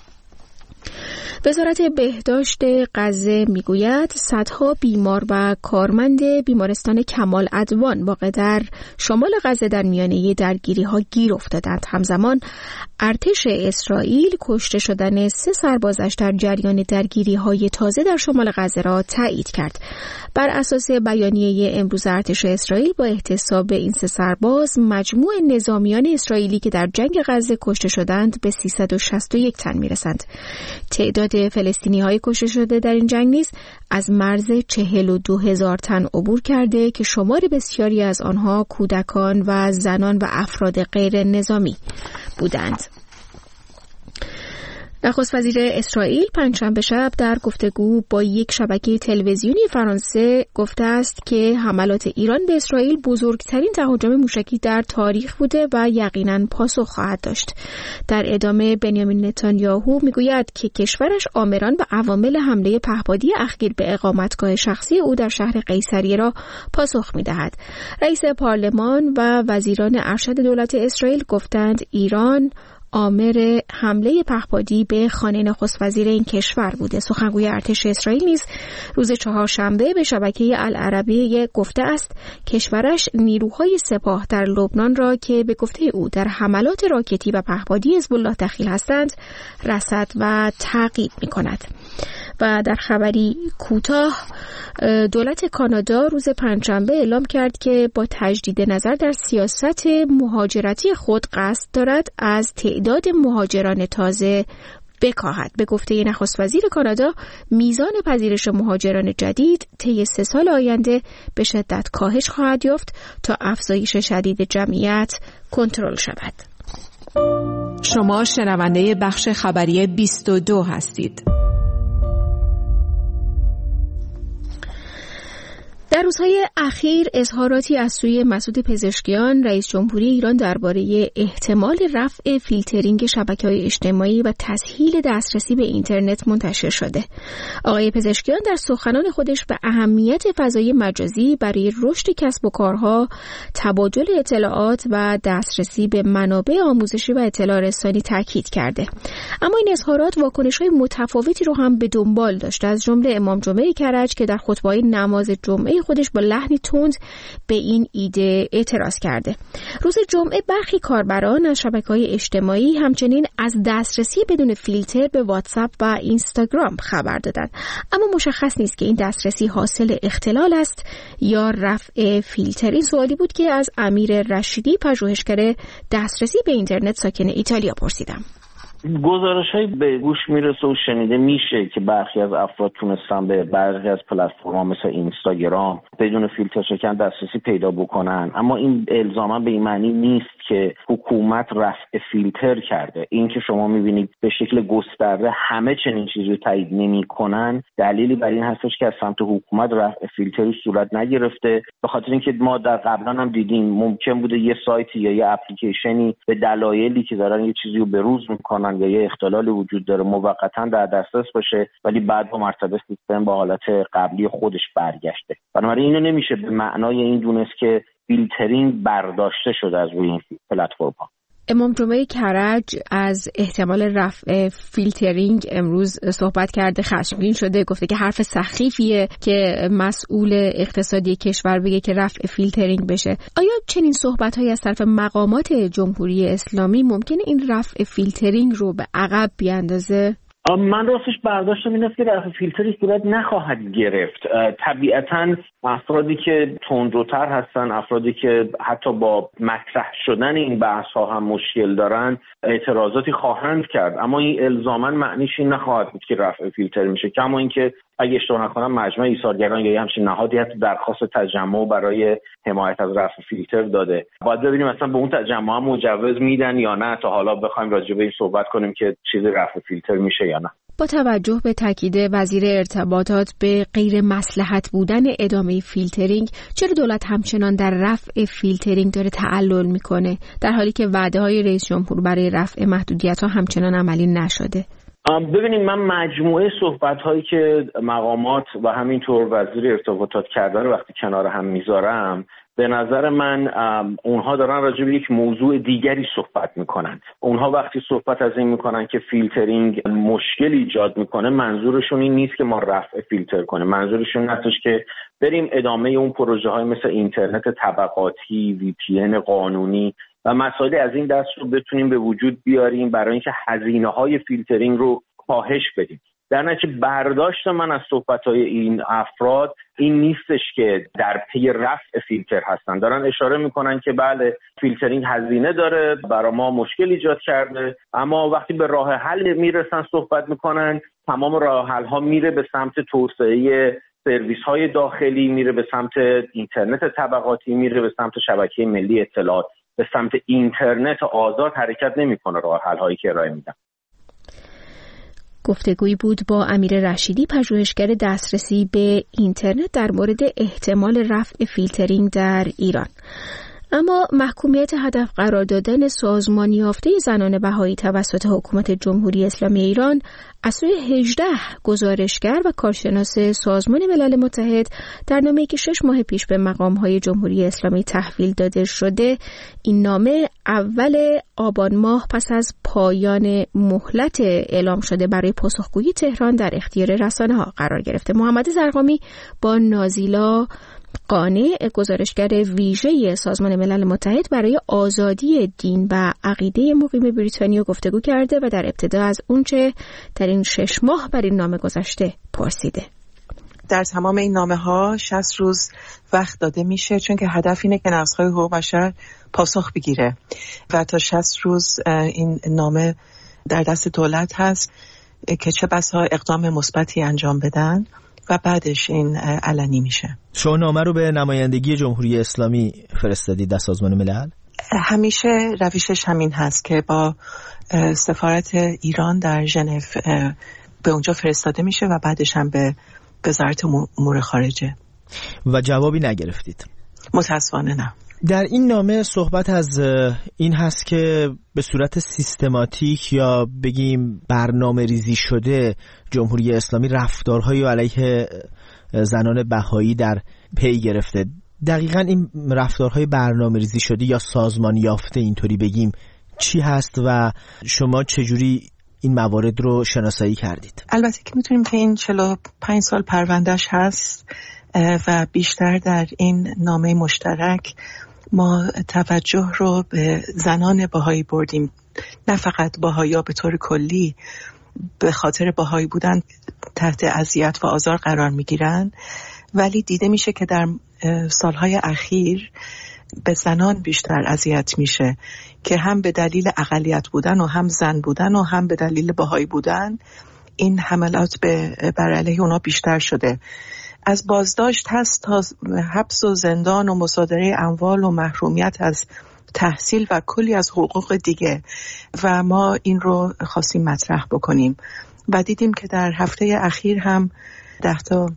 وزارت بهداشت غزه میگوید صدها بیمار و کارمند بیمارستان کمال عدوان واقع در شمال غزه در میانه درگیری‌ها گیر افتادند. همزمان ارتش اسرائیل کشته شدن 3 سربازش در جریان درگیری‌های تازه در شمال غزه را تایید کرد. بر اساس بیانیه امروز ارتش اسرائیل با احتساب این 3 سرباز مجموع نظامیان اسرائیلی که در جنگ غزه کشته شدند به 361 تن میرسند. تعداد فلسطینی‌های کشته شده در این جنگ نیز از مرز 42,000 تن عبور کرده که شمار بسیاری از آنها کودکان و زنان و افراد غیر نظامی بودند. نخست وزیر اسرائیل پنجشنبه شب در گفتگو با یک شبکه تلویزیونی فرانسه گفته است که حملات ایران به اسرائیل بزرگترین تهاجم موشکی در تاریخ بوده و یقیناً پاسخ خواهد داشت. در ادامه بنیامین نتانیاهو میگوید که کشورش آمران و عوامل حمله پهپادی اخیر به اقامتگاه شخصی او در شهر قیصریه را پاسخ میدهد. رئیس پارلمان و وزیران ارشد دولت اسرائیل گفتند ایران آمر حمله پهپادی به خانه نخست وزیر این کشور بوده. سخنگوی ارتش اسرائیل نیز روز چهارشنبه به شبکه العربیه گفته است کشورش نیروهای سپاه در لبنان را که به گفته او در حملات راکتی و پهپادی حزب الله دخیل هستند رصد و تعقیب می‌کند. و در خبری کوتاه دولت کانادا روز پنجشنبه اعلام کرد که با تجدید نظر در سیاست مهاجرتی خود قصد دارد از تعداد مهاجران تازه بکاهد. به گفته نخست وزیر کانادا میزان پذیرش مهاجران جدید طی 3 سال آینده به شدت کاهش خواهد یافت تا افزایش شدید جمعیت کنترل شود. شما شنونده بخش خبری 22 هستید. در روزهای اخیر اظهاراتی از سوی مسعود پزشکیان رئیس جمهوری ایران درباره احتمال رفع فیلترینگ شبکه‌های اجتماعی و تسهیل دسترسی به اینترنت منتشر شده. آقای پزشکیان در سخنان خودش به اهمیت فضای مجازی برای رشد کسب و کارها، تبادل اطلاعات و دسترسی به منابع آموزشی و اطلاع رسانی تاکید کرده. اما این اظهارات واکنش‌های متفاوتی رو هم به دنبال داشته، از جمله امام جمعه کرج که در خطبه‌های نماز جمعه خودش با لحنی تند به این ایده اعتراض کرده. روز جمعه برخی کاربران از شبکه‌های اجتماعی همچنین از دسترسی بدون فیلتر به واتساپ و اینستاگرام خبر دادند. اما مشخص نیست که این دسترسی حاصل اختلال است یا رفع فیلتر. این سوالی بود که از امیر رشیدی، پژوهشگر دسترسی به اینترنت ساکن ایتالیا، پرسیدم. گزارش‌های به گوش میرسه و شنیده میشه که برخی از افراد تونستن به برخی از پلتفرم‌ها مثل اینستاگرام بدون فیلتر شکن دسترسی پیدا بکنن، اما این الزاما به این معنی نیست که حکومت رفع فیلتر کرده. این که شما میبینید به شکل گسترده همه چنین چیزی رو تایید نمی‌کنن، دلیلی بر این هستش که از سمت حکومت رفع فیلتری صورت نگرفته. به خاطر اینکه ما در قبلا هم دیدیم ممکن بوده یه سایتی یا یه اپلیکیشنی به دلایلی که دارن یه چیزی رو بروز میکنن یا یه اختلال وجود داره موقتا در دسترس باشه، ولی بعد با مرتبه سیستم با حالت قبلی خودش برگشته. بنابراین اینو نمیشه به معنای این دونست که فیلترینگ برداشته شده از روی این پلتفرم‌ها. امام جمعه کرج از احتمال رفع فیلترینگ امروز صحبت کرده، خشمگین شده، گفته که حرف سخیفیه که مسئول اقتصادی کشور بگه که رفع فیلترینگ بشه. آیا چنین صحبت‌هایی از طرف مقامات جمهوری اسلامی ممکنه این رفع فیلترینگ رو به عقب بیاندازه؟ من راستش برداشتم این است که رفع فیلتری صورت نخواهد گرفت. طبیعتاً افرادی که تندروتر هستن، افرادی که حتی با مطرح شدن این بحث ها هم مشکل دارن، اعتراضاتی خواهند کرد، اما این الزاماً معنیش این نخواهد بود که رفع فیلتر میشه. کما اینکه اگه اشتباه نکنم مجمع ایثارگران یا همچین نهادی حتی درخواست تجمع برای حمایت از رفع فیلتر داده. باید ببینیم مثلا به اون تجمع هم مجوز میدن یا نه تا حالا بخوایم راجع به این صحبت کنیم که چیز رفع فیلتر میشه یا نه. با توجه به تاکید وزیر ارتباطات به غیر مصلحت بودن ادامه فیلترینگ، چرا دولت همچنان در رفع فیلترینگ داره تعلل میکنه در حالی که وعده‌های رئیس جمهور برای رفع محدودیت‌ها همچنان عملی نشده؟ ببینید، من مجموعه صحبت‌هایی که مقامات و همینطور وزیر ارتباطات کردن وقتی کنار هم میذارم، به نظر من اونها دارن راجع به یک موضوع دیگری صحبت میکنن. اونها وقتی صحبت از این میکنن که فیلترینگ مشکل ایجاد میکنه، منظورشون این نیست که ما رفع فیلتر کنیم. منظورشون هستش که بریم ادامه اون پروژه های مثل اینترنت طبقاتی، VPN قانونی و مسائل از این دست رو بتونیم به وجود بیاریم برای اینکه هزینه‌های فیلترینگ رو کاهش بدیم. در نتیجه برداشت من از صحبت‌های این افراد این نیستش که در پی رفع فیلتر هستن. دارن اشاره میکنن که بله، فیلترینگ هزینه داره، برای ما مشکل ایجاد کرده، اما وقتی به راه حل میرسن صحبت میکنن، تمام راه حل ها میره به سمت توسعه سرویس های داخلی، میره به سمت اینترنت طبقاتی، میره به سمت شبکه ملی اطلاعات، به سمت اینترنت آزاد حرکت نمیکنه راه حل هایی که ارائه میدن. گفتگویی بود با امیر رشیدی، پژوهشگر دسترسی به اینترنت، در مورد احتمال رفع فیلترینگ در ایران. اما محکومیت هدف قرار دادن سازمان یافته زنان بهایی توسط حکومت جمهوری اسلامی ایران از سوی 18 گزارشگر و کارشناس سازمان ملل متحد در نامه‌ای که 6 ماه پیش به مقام‌های جمهوری اسلامی تحویل داده شده، این نامه اول آبان ماه پس از پایان مهلت اعلام شده برای پاسخگویی تهران در اختیار رسانه‌ها قرار گرفته. محمد زرقامی با نازیلا قانع، گزارشگر ویژه سازمان ملل متحد برای آزادی دین و عقیده مقیم بریتانیا گفتگو کرده و در ابتدا از اونچه در این 6 ماه بر این نامه گذشته پرسیده. در تمام این نامه ها 60 روز وقت داده میشه، چون که هدف اینه که نقض‌های حقوق بشر پاسخ بگیره و تا 60 روز این نامه در دست دولت هست که چه بسا اقدام مثبتی انجام بدن و بعدش این علنی میشه. شما نامه رو به نمایندگی جمهوری اسلامی فرستادید در سازمان ملل؟ همیشه روشش همین هست که با سفارت ایران در ژنو به اونجا فرستاده میشه و بعدش هم به وزارت امور خارجه. و جوابی نگرفتید؟ متاسفانه نه. در این نامه صحبت از این هست که به صورت سیستماتیک یا بگیم برنامه ریزی شده جمهوری اسلامی رفتارهای علیه زنان بهایی در پی گرفته. دقیقاً این رفتارهای برنامه ریزی شده یا سازمان یافته اینطوری بگیم چی هست و شما چجوری این موارد رو شناسایی کردید؟ البته که میتونیم که این 45 سال پروندهش هست و بیشتر در این نامه مشترک ما توجه رو به زنان بهایی بردیم، نه فقط بهایی‌ها به طور کلی به خاطر بهایی بودن تحت اذیت و آزار قرار میگیرن، ولی دیده میشه که در سالهای اخیر به زنان بیشتر اذیت میشه که هم به دلیل اقلیت بودن و هم زن بودن و هم به دلیل بهایی بودن این حملات بر علیه اونا بیشتر شده. از بازداشت هست تا حبس و زندان و مصادره اموال و محرومیت از تحصیل و کلی از حقوق دیگه، و ما این رو خواستیم مطرح بکنیم و دیدیم که در هفته اخیر هم 10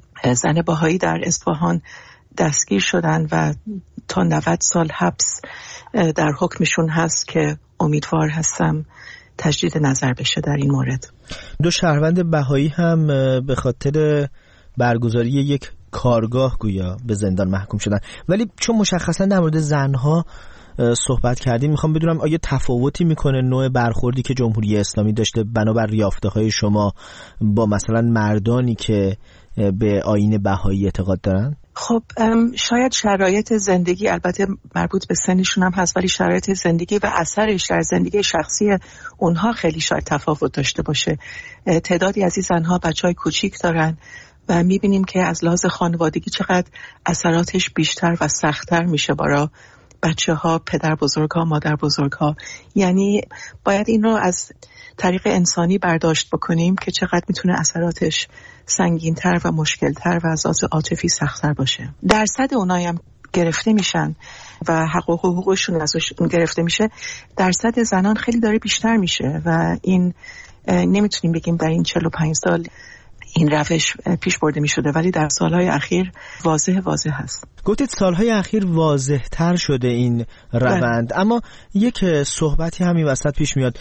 زن بهایی در اصفهان دستگیر شدن و تا 90 سال حبس در حکمشون هست که امیدوار هستم تجدید نظر بشه در این مورد. 2 شهروند بهایی هم به خاطر برگزاری یک کارگاه گویا به زندان محکوم شدن، ولی چون مشخصا در مورد زنها صحبت کردیم میخوام بدونم آیا تفاوتی میکنه نوع برخوردی که جمهوری اسلامی داشته بنابر یافته‌های شما با مثلا مردانی که به آیین بهایی اعتقاد دارن؟ خب شاید شرایط زندگی، البته مربوط به سنشون هم هست، ولی شرایط زندگی و اثرش در زندگی شخصی اونها خیلی شاید تفاوت داشته باشه. تعدادی از این زنها بچهای کوچیک دارن و میبینیم که از لحاظ خانوادگی چقدر اثراتش بیشتر و سخت‌تر میشه برای بچه‌ها، پدر بزرگ‌ها، مادر بزرگ‌ها. یعنی باید این رو از طریق انسانی برداشت بکنیم که چقدر میتونه اثراتش سنگین‌تر و مشکل‌تر و از لحاظ عاطفی سخت‌تر باشه. درصد اونایی هم گرفته میشن و حقوقشون ازشون گرفته میشه، درصد زنان خیلی داره بیشتر میشه و این نمیتونیم بگیم در این 45 سال این روش پیش برده می شده، ولی در سالهای اخیر واضح هست. گفتید سالهای اخیر واضح تر شده این روند، اما یک صحبتی همین وسط پیش میاد.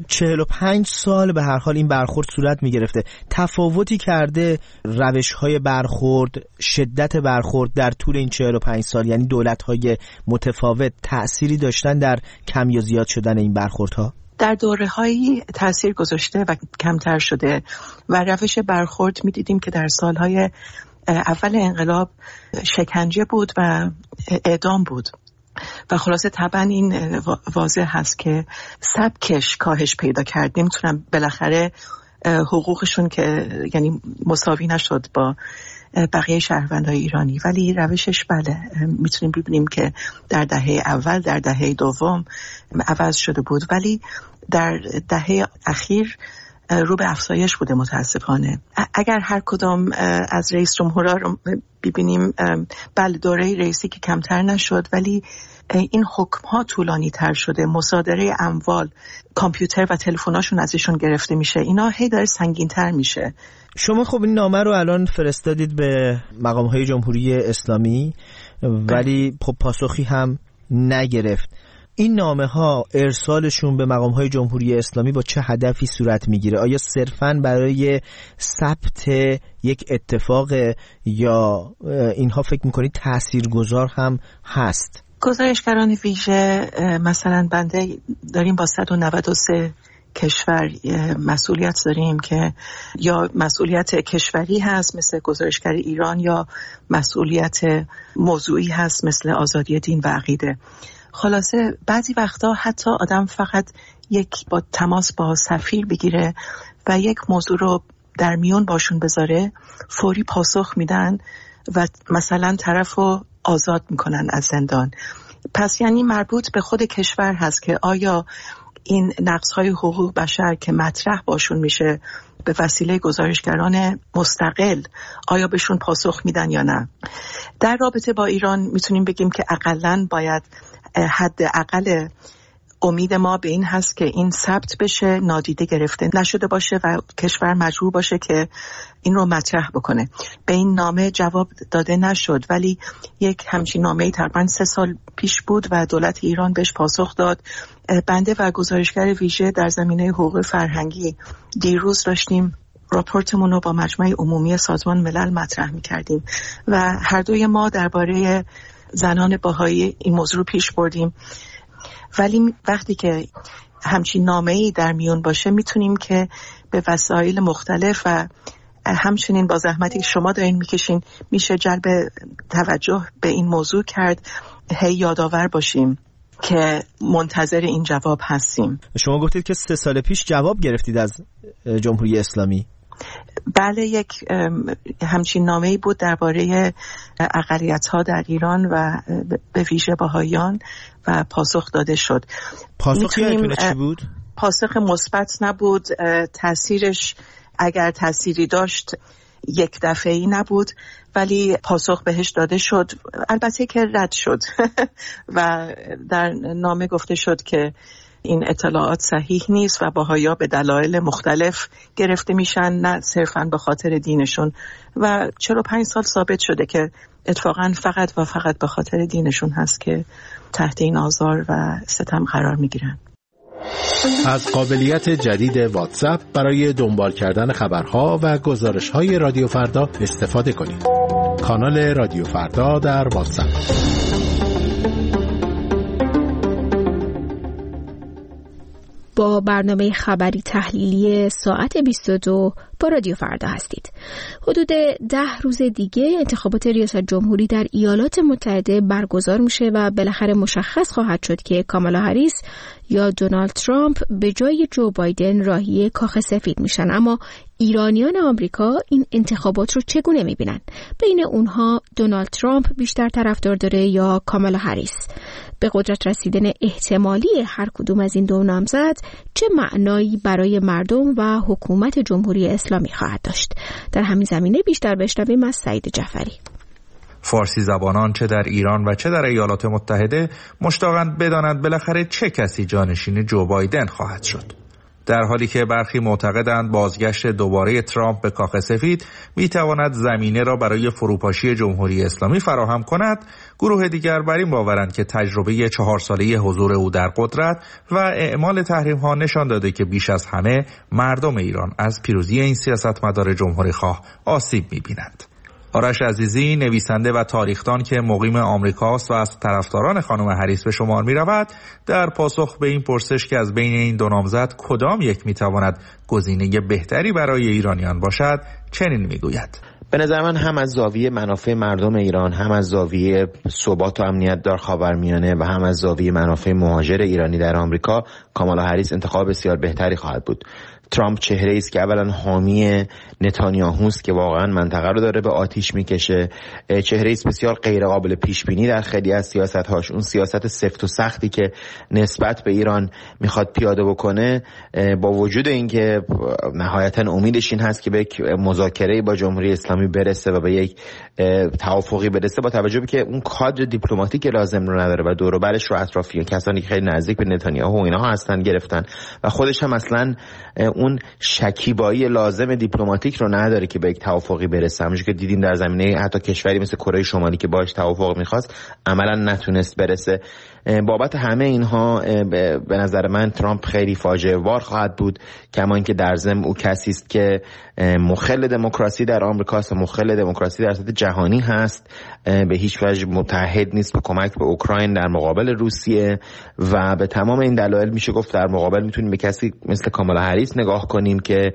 45 سال به هر حال این برخورد صورت می گرفته. تفاوتی کرده روش‌های برخورد، شدت برخورد در طول این 45 سال؟ یعنی دولت‌های متفاوت تأثیری داشتن در کم یا زیاد شدن این برخوردها؟ در دوره‌هایی تأثیر گذاشته و کمتر شده و روش برخورد می‌دیدیم که در سالهای اول انقلاب شکنجه بود و اعدام بود و خلاصه طبعا این واضح هست که سبکش کاهش پیدا کرد. نمیتونم بالاخره حقوقشون که یعنی مساوی نشد با بقیه شهروندهای ایرانی، ولی روشش بله میتونیم ببینیم که در دهه اول، در دهه دوم عوض شده بود، ولی در دهه اخیر رو به افزایش بوده متاسفانه. اگر هر کدام از رئیس جمهورها رو ببینیم، بله دوره رئیسی که کمتر نشد، ولی این حکم ها طولانی تر شده، مصادره اموال، کامپیوتر و تلفناشون ازشون گرفته میشه، اینا هی داره سنگین تر میشه. شما خب این نامه رو الان فرستادید به مقام های جمهوری اسلامی ولی خب پاسخی هم نگرفت. این نامه ها ارسالشون به مقام های جمهوری اسلامی با چه هدفی صورت میگیره؟ آیا صرفاً برای ثبت یک اتفاق یا اینها فکر میکنید تاثیرگذار هم هست؟ گزارشگران ویژه مثلا بنده داریم با 193 کشور مسئولیت داریم که یا مسئولیت کشوری هست مثل گزارشگر ایران یا مسئولیت موضوعی هست مثل آزادی دین و عقیده. خلاصه بعضی وقتا حتی آدم فقط با تماس با سفیر بگیره و یک موضوع رو در میون باشون بذاره، فوری پاسخ میدن و مثلا طرف رو آزاد میکنن از زندان. پس یعنی مربوط به خود کشور هست که آیا این نقض‌های حقوق بشر که مطرح باشون میشه به وسیله گزارشگران مستقل، آیا بهشون پاسخ میدن یا نه. در رابطه با ایران میتونیم بگیم که اقلن باید حداقل امید ما به این هست که این ثبت بشه، نادیده گرفته نشده باشه و کشور مجبور باشه که این رو مطرح بکنه. به این نامه جواب داده نشد، ولی یک همچین نامه‌ای تقریباً 3 سال پیش بود و دولت ایران بهش پاسخ داد. بنده و گزارشگر ویژه در زمینه حقوق فرهنگی دیروز داشتیم راپورتمون رو با مجمع عمومی سازمان ملل مطرح می‌کردیم و هر دوی ما درباره زنان بهایی این موضوع رو پیش بردیم. ولی وقتی که همچین نامه‌ای در میون باشه میتونیم که به وسایل مختلف و همچنین با زحمتی که شما دارین میکشین میشه جلب توجه به این موضوع کرد، هی یادآور باشیم که منتظر این جواب هستیم. شما گفتید که 3 سال پیش جواب گرفتید از جمهوری اسلامی. بله، یک همچین نامه‌ای بود درباره اقلیت‌ها در ایران و به ویژه بهائیان و پاسخ داده شد. پاسخ یادتونه چی بود؟ پاسخ مثبت نبود. تأثیرش اگر تأثیری داشت یک دفعه‌ای نبود، ولی پاسخ بهش داده شد، البته که رد شد و در نامه گفته شد که این اطلاعات صحیح نیست و بهائی‌ها به دلایل مختلف گرفته میشن، نه صرفاً به خاطر دینشون، و 45 سال ثابت شده که اتفاقاً فقط و فقط به خاطر دینشون هست که تحت این آزار و ستم قرار میگیرن. از قابلیت جدید واتساپ برای دنبال کردن خبرها و گزارش‌های رادیو فردا استفاده کنید. کانال رادیو فردا در واتساپ. با برنامه خبری تحلیلی ساعت 22 با رادیو فردا هستید. حدود 10 روز دیگه انتخابات ریاست جمهوری در ایالات متحده برگزار میشه و بالاخره مشخص خواهد شد که کامالا هریس یا دونالد ترامپ به جای جو بایدن راهی کاخ سفید میشن. اما ایرانیان آمریکا این انتخابات رو چگونه میبینن؟ بین اونها دونالد ترامپ بیشتر طرفدار داره یا کامالا هریس؟ به قدرت رسیدن احتمالی هر کدوم از این دو نامزد چه معنایی برای مردم و حکومت جمهوری اسلامی خواهد داشت؟ در همین زمینه بیشتر بشنویم از سعید جعفری. فارسی زبانان چه در ایران و چه در ایالات متحده مشتاقند بدانند بالاخره چه کسی جانشین جو بایدن خواهد شد. در حالی که برخی معتقدند بازگشت دوباره ترامپ به کاخ سفید میتواند زمینه را برای فروپاشی جمهوری اسلامی فراهم کند، گروه دیگر بر این باورند که تجربه 4 ساله حضور او در قدرت و اعمال تحریم‌ها نشان داده که بیش از همه مردم ایران از پیروزی این سیاستمدار جمهوری‌خواه آسیب می‌بینند. آرش عزیزی، نویسنده و تاریخدان که مقیم آمریکاست و از طرفداران خانم هریس به شمار می‌رود، در پاسخ به این پرسش که از بین این دو نامزد کدام یک می‌تواند گزینه بهتری برای ایرانیان باشد، چنین می‌گوید: به نظر من هم از زاویه منافع مردم ایران، هم از زاویه ثبات و امنیت در خاورمیانه و هم از زاویه منافع مهاجر ایرانی در آمریکا، کامالا هریس انتخاب بسیار بهتری خواهد بود. ترامپ چهره‌ای است که اولا حامی نتانیاهوست که واقعا منطقه رو داره به آتیش میکشه، چهره‌ای است بسیار غیر قابل پیش بینی در خیلی از سیاست‌هاش. اون سیاست سفت و سختی که نسبت به ایران میخواد پیاده بکنه، با وجود اینکه نهایتا امیدش این هست که به یک مذاکره با جمهوری اسلامی برسه و به یک توافقی برسه، با توجه به که اون کادر دیپلماتیک لازم رو نداره و دور و برش رو اطرافیان کسانی که خیلی نزدیک به نتانیاهو و اینها هستن گرفتن و خودش هم اصلا اون شکیبایی لازم دیپلماتیک رو نداره که به یک توافقی برسه. همونجوری که دیدیم در زمینه حتی کشوری مثل کره شمالی که باهاش توافق می‌خواست عملاً نتونست برسه. بابت همه اینها به نظر من ترامپ خیلی فاجعه وار خواهد بود، کما اینکه در ضمن او کسی است که مخل دموکراسی در آمریکا است، مخل دموکراسی در سطح جهانی هست، به هیچ وجه متحد نیست به کمک به اوکراین در مقابل روسیه و به تمام این دلایل میشه گفت در مقابل میتونیم به کسی مثل کامالا هریس نگاه کنیم که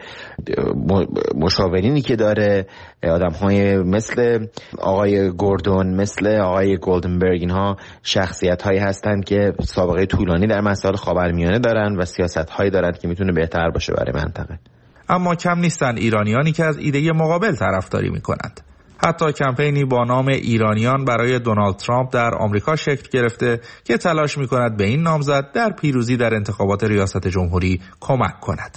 مشاورینی که داره، آدم‌های مثل آقای گوردون، مثل آقای گلدنبرگ، اینها شخصیت‌هایی هستند که سابقه طولانی در مسائل خاورمیانه دارن و سیاست‌هایی دارند که میتونه بهتر باشه برای منطقه. اما کم نیستن ایرانیانی که از ایده مقابل طرفداری میکنند. حتی کمپینی با نام ایرانیان برای دونالد ترامپ در آمریکا شکل گرفته که تلاش میکند به این نامزد در پیروزی در انتخابات ریاست جمهوری کمک کند.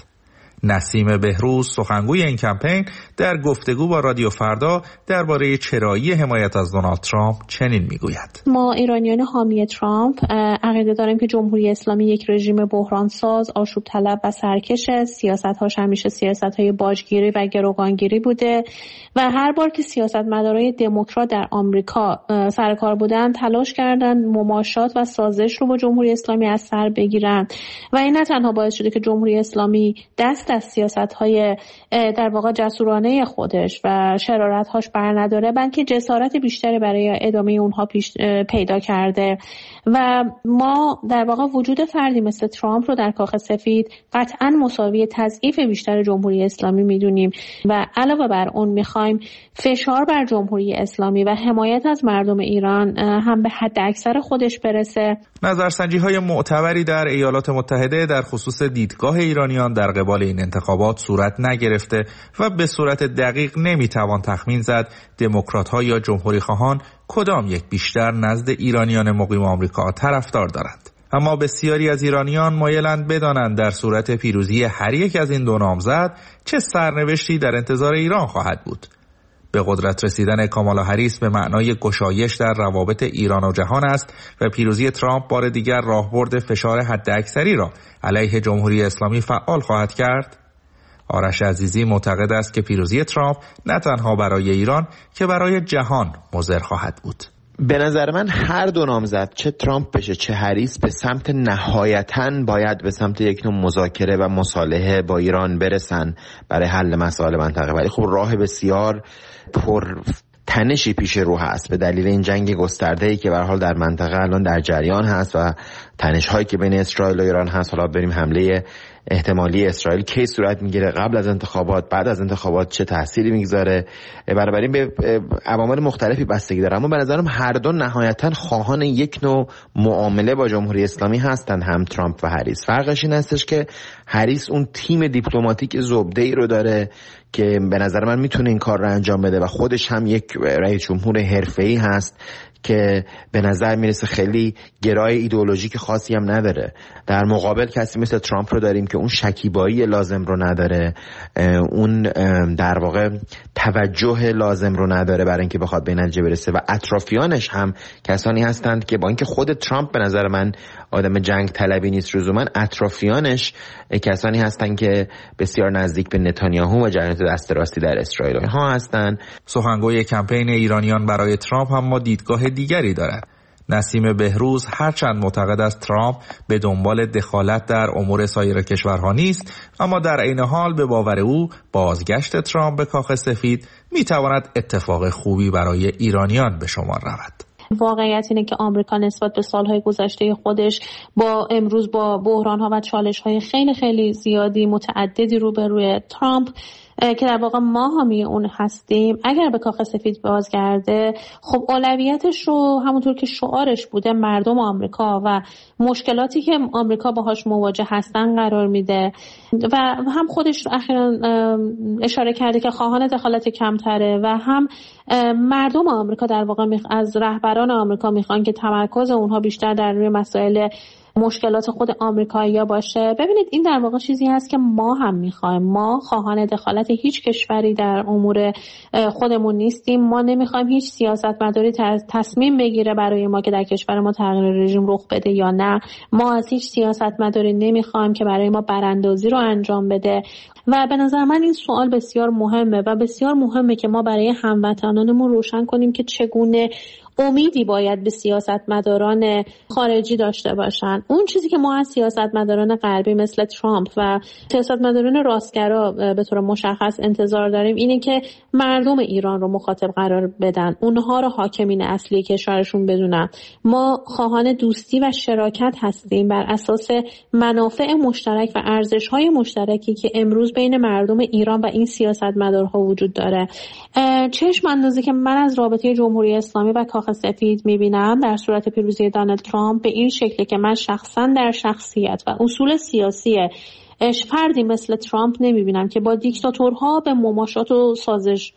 نسیم بهروز، سخنگوی این کمپین، در گفتگو با رادیو فردا درباره چرایی حمایت از دونالد ترامپ چنین میگوید: ما ایرانیان حامی ترامپ عقیده داریم که جمهوری اسلامی یک رژیم بحرانساز، آشوب طلب و سرکش، سیاست‌هاش همیشه سیاست‌های باجگیری و گروگانگیری بوده و هر بار که سیاستمدارای دموکرات در آمریکا سر کار بودن تلاش کردن مماشات و سازش رو با جمهوری اسلامی از سر بگیرن و این نه تنها باعث شده که جمهوری اسلامی دست از سیاست‌های در واقع جسورانه خودش و شرارت‌هاش بر نداره، بلکه جسارت بیشتری برای ادامه اونها پیدا کرده و ما در واقع وجود فردی مثل ترامپ رو در کاخ سفید قطعاً مساوی تضعیف بیشتر جمهوری اسلامی می‌دونیم و علاوه بر اون می‌خوایم فشار بر جمهوری اسلامی و حمایت از مردم ایران هم به حد اکثر خودش برسه. نظرسنجی‌های معتبری در ایالات متحده در خصوص دیدگاه ایرانیان در قبال این انتخابات صورت نگرفته و به صورت دقیق نمیتوان تخمین زد دموکرات‌ها یا جمهوری‌خواهان کدام یک بیشتر نزد ایرانیان مقیم آمریکا طرفدار دارند. اما بسیاری از ایرانیان مایلند بدانند در صورت پیروزی هر یک از این دو نامزد چه سرنوشتی در انتظار ایران خواهد بود. به قدرت رسیدن کامالا هریس به معنای گشایش در روابط ایران و جهان است و پیروزی ترامپ بار دیگر راهبرد فشار حداکثری را علیه جمهوری اسلامی فعال خواهد کرد. آرش عزیزی معتقد است که پیروزی ترامپ نه تنها برای ایران که برای جهان مضر خواهد بود. به نظر من هر دو نامزد، چه ترامپ بشه چه هریس، به سمت نهایتاً باید به سمت یک نوع مذاکره و مصالحه با ایران برسن برای حل مسائل منطقه، ولی خب راه بسیار پر تنشی پیش رو هست به دلیل این جنگ گسترده‌ای که به هر حال در منطقه الان در جریان هست و تنش‌هایی که بین اسرائیل و ایران هست. حالا بریم حمله احتمالی اسرائیل کی صورت میگیره، قبل از انتخابات، بعد از انتخابات چه تأثیری میگذاره، بنابراین به عوامل مختلفی بستگی داره. اما به نظرم هر دو نهایتاً خواهان یک نوع معامله با جمهوری اسلامی هستن، هم ترامپ و هریس. فرقش این هستش که هریس اون تیم دیپلماتیک زبده‌ای رو داره که به نظر من میتونه این کار رو انجام بده و خودش هم یک رئیس جمهور حرفه‌ای هست که به نظر میرسه خیلی گرای ایدئولوژیک خاصی هم نداره. در مقابل کسی مثل ترامپ رو داریم که اون شکیبایی لازم رو نداره، اون در واقع توجه لازم رو نداره برای اینکه بخواد به نتیجه برسه و اطرافیانش هم کسانی هستند که با اینکه خود ترامپ به نظر من آدم جنگ طلبی نیست لزوما، اطرافیانش کسانی هستند که بسیار نزدیک به نتانیاهو و جریانات دست راستی در اسرائیل ها هستند. سخنگوی کمپین ایرانیان برای ترامپ هم دیدگاه دیگری دارد. نسیم بهروز هرچند معتقد است ترامپ به دنبال دخالت در امور سایر کشورها نیست، اما در عین حال به باور او بازگشت ترامپ به کاخ سفید میتواند اتفاق خوبی برای ایرانیان به شمار رود. واقعیت اینه که آمریکا نسبت به سالهای گذشته خودش امروز با بحران‌ها و چالش‌های خیلی خیلی زیادی متعددی روبروی ترامپ که در واقع ما حامی اون هستیم. اگر به کاخ سفید بازگرده، خب اولویتش رو همونطور که شعارش بوده مردم آمریکا و مشکلاتی که آمریکا باهاش مواجه هستن قرار میده و هم خودش اخیراً اشاره کرده که خواهان دخالت کمتره و هم مردم آمریکا در واقع از رهبران آمریکا میخوان که تمرکز اونها بیشتر در روی مسائل مشکلات خود آمریکایی‌ها باشه. ببینید این در واقع چیزی هست که ما هم می‌خوایم. ما خواهان دخالت هیچ کشوری در امور خودمون نیستیم. ما نمی‌خوایم هیچ سیاستمداری تصمیم بگیره برای ما که در کشور ما تغییر رژیم رخ بده یا نه. ما از هیچ سیاستمداری نمی‌خوایم که برای ما براندازی رو انجام بده. و به نظر من این سوال بسیار مهمه و بسیار مهمه که ما برای هموطنانمون روشن کنیم که چگونه امیدی باید به سیاستمداران خارجی داشته باشن. اون چیزی که ما از سیاستمداران غربی مثل ترامپ و سیاستمداران راستگرا به طور مشخص انتظار داریم اینه که مردم ایران رو مخاطب قرار بدن، اونها رو حاکمین اصلی کشورشون بدونن. ما خواهان دوستی و شراکت هستیم بر اساس منافع مشترک و ارزش‌های مشترکی که امروز بین مردم ایران و این سیاستمدارها وجود داره. چشم اندازی که من از رابطه جمهوری اسلامی و کاخ سفید میبینم در صورت پیروزی دونالد ترامپ به این شکلی که من شخصا در شخصیت و اصول سیاسی فردی مثل ترامپ نمیبینم که با دیکتاتورها به مماشات و سازش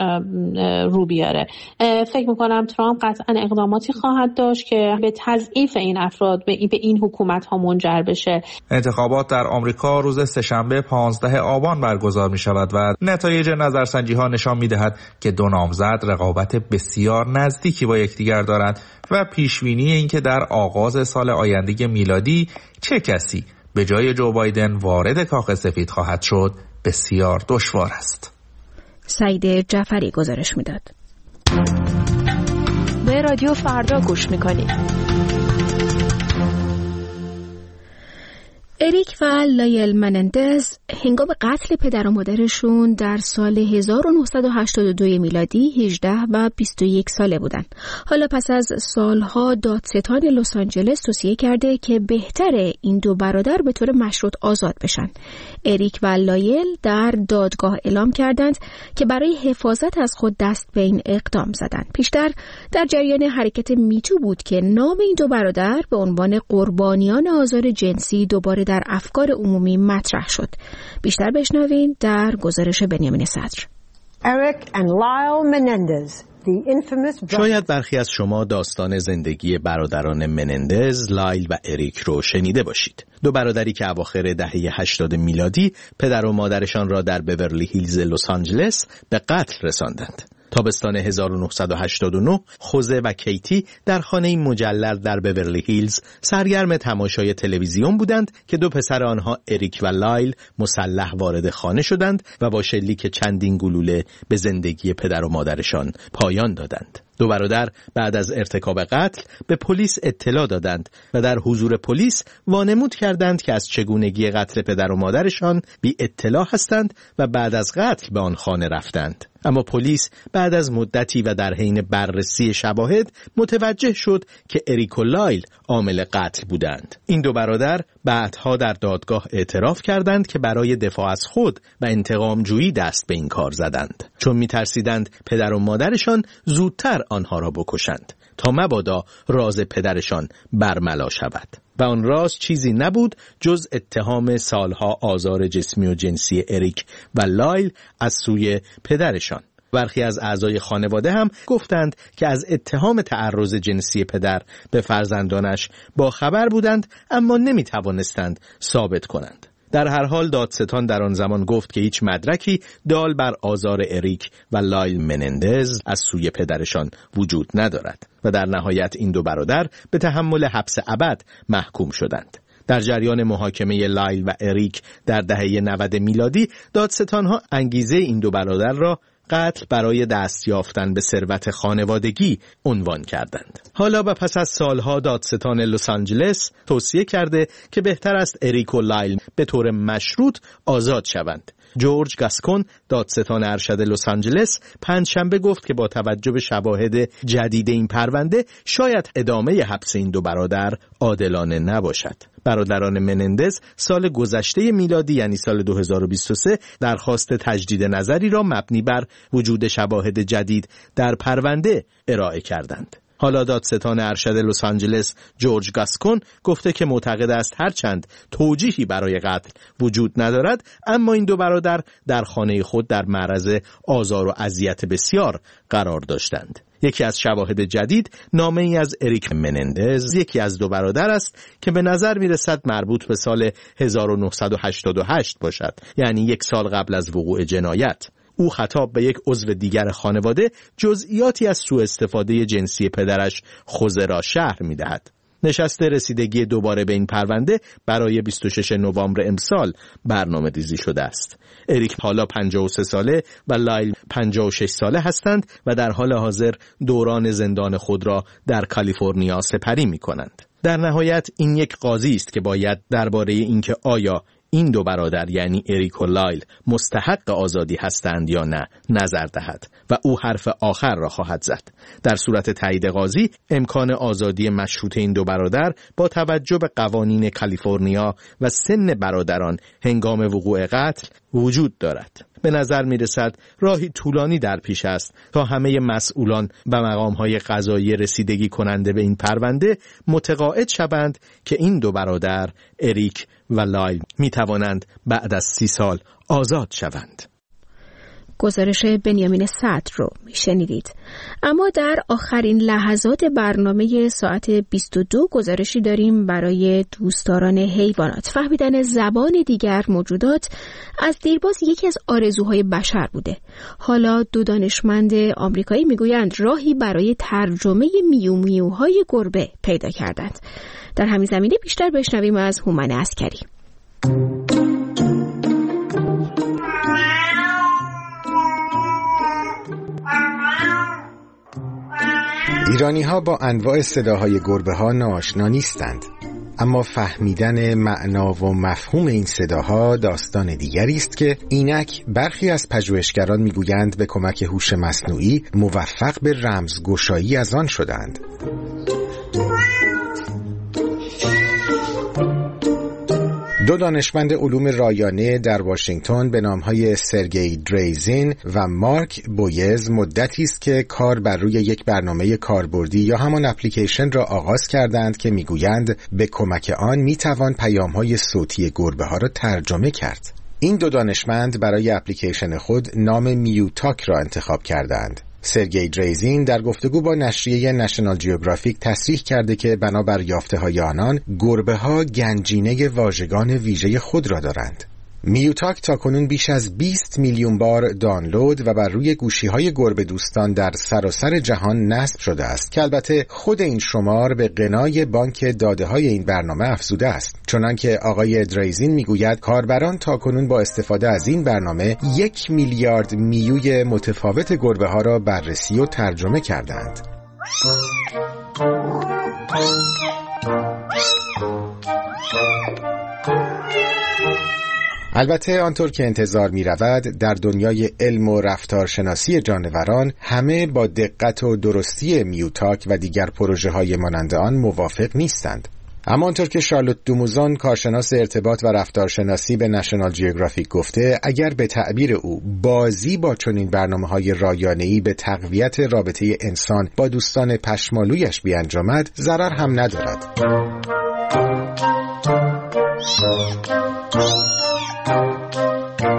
رو بیاره. فکر میکنم ترامپ قطعا اقداماتی خواهد داشت که به تضعیف این افراد به این حکومت ها منجر بشه. انتخابات در آمریکا روز سه‌شنبه 15 آبان برگزار می شود و نتایج نظرسنجی ها نشان می دهد که دو نامزد رقابت بسیار نزدیکی با یکدیگر دارند و پیشبینی این که در آغاز سال آینده میلادی چه کسی به جای جو بایدن وارد کاخ سفید خواهد شد بسیار دشوار است. سعید جعفری گزارش میداد. به رادیو فردا گوش میکنید. اریک و لایل منندز هنگام قتل پدر و مادرشون در سال 1982 میلادی 18 و 21 ساله بودند. حالا پس از سالها دادستان لس آنجلس توصیه کرده که بهتره این دو برادر به طور مشروط آزاد بشن. اریک و لایل در دادگاه اعلام کردند که برای حفاظت از خود دست به این اقدام زدند. پیشتر در جریان حرکت میتو بود که نام این دو برادر به عنوان قربانیان آزار جنسی دوباره در افکار عمومی مطرح شد. بیشتر بشنوین در گزارش بنیامین صدر. شاید برخی از شما داستان زندگی برادران منندز، لایل و اریک رو شنیده باشید. دو برادری که اواخر دهه 80 میلادی پدر و مادرشان را در بیورلی هیلز لس آنجلس به قتل رساندند. تابستان 1989 خوزه و کیتی در خانه مجلل در بیورلی هیلز سرگرم تماشای تلویزیون بودند که دو پسر آنها اریک و لایل مسلح وارد خانه شدند و با شلیک چندین گلوله به زندگی پدر و مادرشان پایان دادند. دو برادر بعد از ارتکاب قتل به پلیس اطلاع دادند و در حضور پلیس وانمود کردند که از چگونگی قتل پدر و مادرشان بی اطلاع هستند و بعد از قتل به آن خانه رفتند. اما پلیس بعد از مدتی و در حین بررسی شواهد متوجه شد که اریک و لایل عامل قتل بودند. این دو برادر بعدها در دادگاه اعتراف کردند که برای دفاع از خود و انتقام جویی دست به این کار زدند، چون می‌ترسیدند پدر و مادرشان زودتر آنها را بکشند تا مبادا راز پدرشان برملا شود. و آن راز چیزی نبود جز اتهام سالها آزار جسمی و جنسی اریک و لایل از سوی پدرشان. برخی از اعضای خانواده هم گفتند که از اتهام تعرض جنسی پدر به فرزندانش با خبر بودند، اما نمی توانستند ثابت کنند. در هر حال دادستان در آن زمان گفت که هیچ مدرکی دال بر آزار اریک و لایل منندز از سوی پدرشان وجود ندارد و در نهایت این دو برادر به تحمل حبس ابد محکوم شدند. در جریان محاکمه لایل و اریک در دهه 90 میلادی دادستانها انگیزه این دو برادر را قتل برای دست یافتن به ثروت خانوادگی عنوان کردند. حالا و پس از سالها دادستان لس آنجلس توصیه کرده که بهتر است اریک و لایل به طور مشروط آزاد شوند. جورج گاسکون دادستان ارشد لس آنجلس پنجشنبه گفت که با توجه به شواهد جدید این پرونده شاید ادامه حبس این دو برادر عادلانه نباشد. برادران منندز سال گذشته میلادی یعنی سال 2023 درخواست تجدید نظری را مبنی بر وجود شواهد جدید در پرونده ارائه کردند. حالا دادستان ارشد لس آنجلس جورج گاسکون گفته که معتقد است هرچند توجیهی برای قتل وجود ندارد اما این دو برادر در خانه خود در معرض آزار و اذیت بسیار قرار داشتند. یکی از شواهد جدید نامه‌ای از اریک منندز، یکی از دو برادر است که به نظر می‌رسد مربوط به سال 1988 باشد، یعنی 1 سال قبل از وقوع جنایت. او خطاب به یک عضو دیگر خانواده جزئیاتی از سوء استفاده جنسی پدرش خوزه را شرح می‌دهد. نشست رسیدگی دوباره به این پرونده برای 26 نوامبر امسال برنامه ریزی شده است. اریک حالا 53 ساله و لایل 56 ساله هستند و در حال حاضر دوران زندان خود را در کالیفرنیا سپری می‌کنند. در نهایت این یک قاضی است که باید درباره اینکه آیا این دو برادر یعنی اریک و لایل مستحق آزادی هستند یا نه نظر دهد و او حرف آخر را خواهد زد. در صورت تایید قاضی امکان آزادی مشروط این دو برادر با توجه به قوانین کالیفرنیا و سن برادران هنگام وقوع قتل وجود دارد. به نظر می رسد راهی طولانی در پیش است تا همه مسئولان و مقام‌های قضایی رسیدگی کننده به این پرونده متقاعد شوند که این دو برادر اریک و لایل می توانند بعد از 30 سال آزاد شوند. گزارش بنیامین صدر رو میشنیدید. اما در آخرین لحظات برنامه ساعت 22 گزارشی داریم برای دوستداران حیوانات. فهمیدن زبان دیگر موجودات از دیرباز یکی از آرزوهای بشر بوده. حالا 2 دانشمند آمریکایی میگویند راهی برای ترجمه میو میوهای گربه پیدا کردند. در همین زمینه بیشتر بشنویم از هومن عسکری. ایرانی‌ها با انواع صداهای گربه‌ها ناآشنا نیستند، اما فهمیدن معنا و مفهوم این صداها داستان دیگری است که اینک برخی از پژوهشگران میگویند به کمک هوش مصنوعی موفق به رمزگشایی از آن شدند. دو دانشمند علوم رایانه در واشنگتن به نامهای سرگئی دریزین و مارک بویز مدتی است که کار بر روی یک برنامه کاربردی یا همان اپلیکیشن را آغاز کردند که میگویند به کمک آن میتوان پیام‌های صوتی گربه‌ها را ترجمه کرد. این دو دانشمند برای اپلیکیشن خود نام میوتاک را انتخاب کردند. سرگئی دریزین در گفتگو با نشریه نشنال جیوگرافیک تصریح کرده که بنابر یافته‌های آنان گربه‌ها گنجینه واژگان ویژه خود را دارند. میوتاک تاکنون بیش از 20 میلیون بار دانلود و بر روی گوشی‌های گربه دوستان در سراسر جهان نصب شده است که البته خود این شمار به غنای بانک داده‌های این برنامه افزوده است. چنانکه آقای دریزین میگوید کاربران تاکنون با استفاده از این برنامه 1 میلیارد میوی متفاوت گربه‌ها را بررسی و ترجمه کردند. البته آنطور که انتظار می رود در دنیای علم و رفتارشناسی جانوران همه با دقت و درستی میوتاک و دیگر پروژه های مانند آن موافق نیستند. اما آنطور که شارلوت دوموزون کارشناس ارتباط و رفتارشناسی به نشنال جیوگرافیک گفته اگر به تعبیر او بازی با چنین برنامه‌های رایانه‌ای به تقویت رابطه انسان با دوستان پشمالویش بیانجامد ضرر هم ندارد.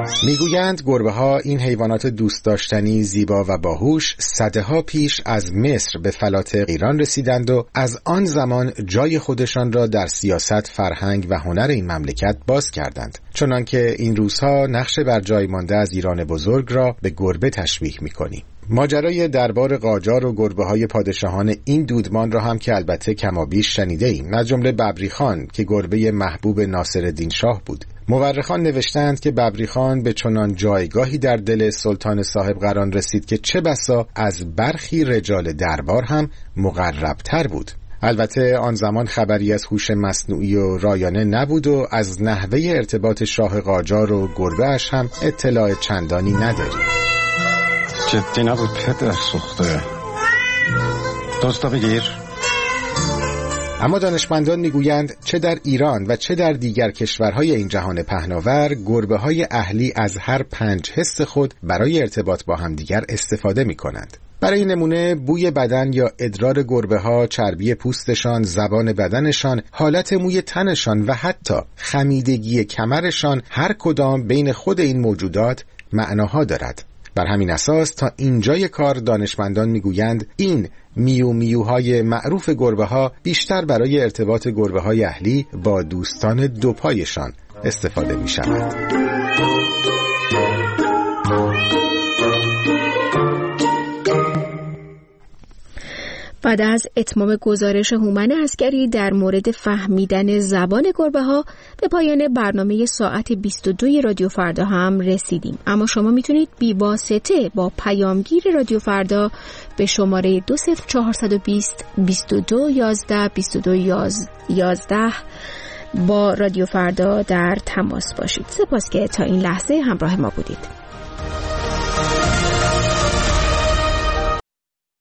میگویند گربه‌ها، این حیوانات دوست داشتنی، زیبا و باهوش، صدها پیش از مصر به فلات ایران رسیدند و از آن زمان جای خودشان را در سیاست، فرهنگ و هنر این مملکت باز کردند، چنانکه این روزها نقش بر جای مانده از ایران بزرگ را به گربه تشبیه می‌کنیم. ماجرای دربار قاجار و گربه‌های پادشاهان این دودمان را هم که البته کمابیش شنیده ایم، از جمله ببریخان که گربه محبوب ناصرالدین شاه بود. مورخان نوشتند که ببریخان به چنان جایگاهی در دل سلطان صاحب قرار رسید که چه بسا از برخی رجال دربار هم مقربتر بود. البته آن زمان خبری از هوش مصنوعی و رایانه نبود و از نحوه ارتباط شاه قاجار و گربه‌اش هم اطلاع چندانی نداریم. جدی نبود پدر سوخته. دوستا بگیر. اما دانشمندان میگویند چه در ایران و چه در دیگر کشورهای این جهان پهناور، گربه‌های اهلی از هر 5 حس خود برای ارتباط با همدیگر استفاده می‌کنند. برای نمونه بوی بدن یا ادرار گربه‌ها، چربی پوستشان، زبان بدنشان، حالت موی تنشان و حتی خمیدگی کمرشان، هر کدام بین خود این موجودات معناها دارد. بر همین اساس تا اینجای کار دانشمندان میگویند این میو میوهای معروف گربه‌ها بیشتر برای ارتباط گربه‌های اهلی با دوستان دوپایشان استفاده می‌شود. بعد از اتمام گزارش هومن عسگری در مورد فهمیدن زبان گربه‌ها به پایان برنامه ساعت 22 رادیو فردا هم رسیدیم. اما شما میتونید بی واسطه با پیامگیر رادیو فردا به شماره 20420 22 11 22 11 با رادیو فردا در تماس باشید. سپاس که تا این لحظه همراه ما بودید.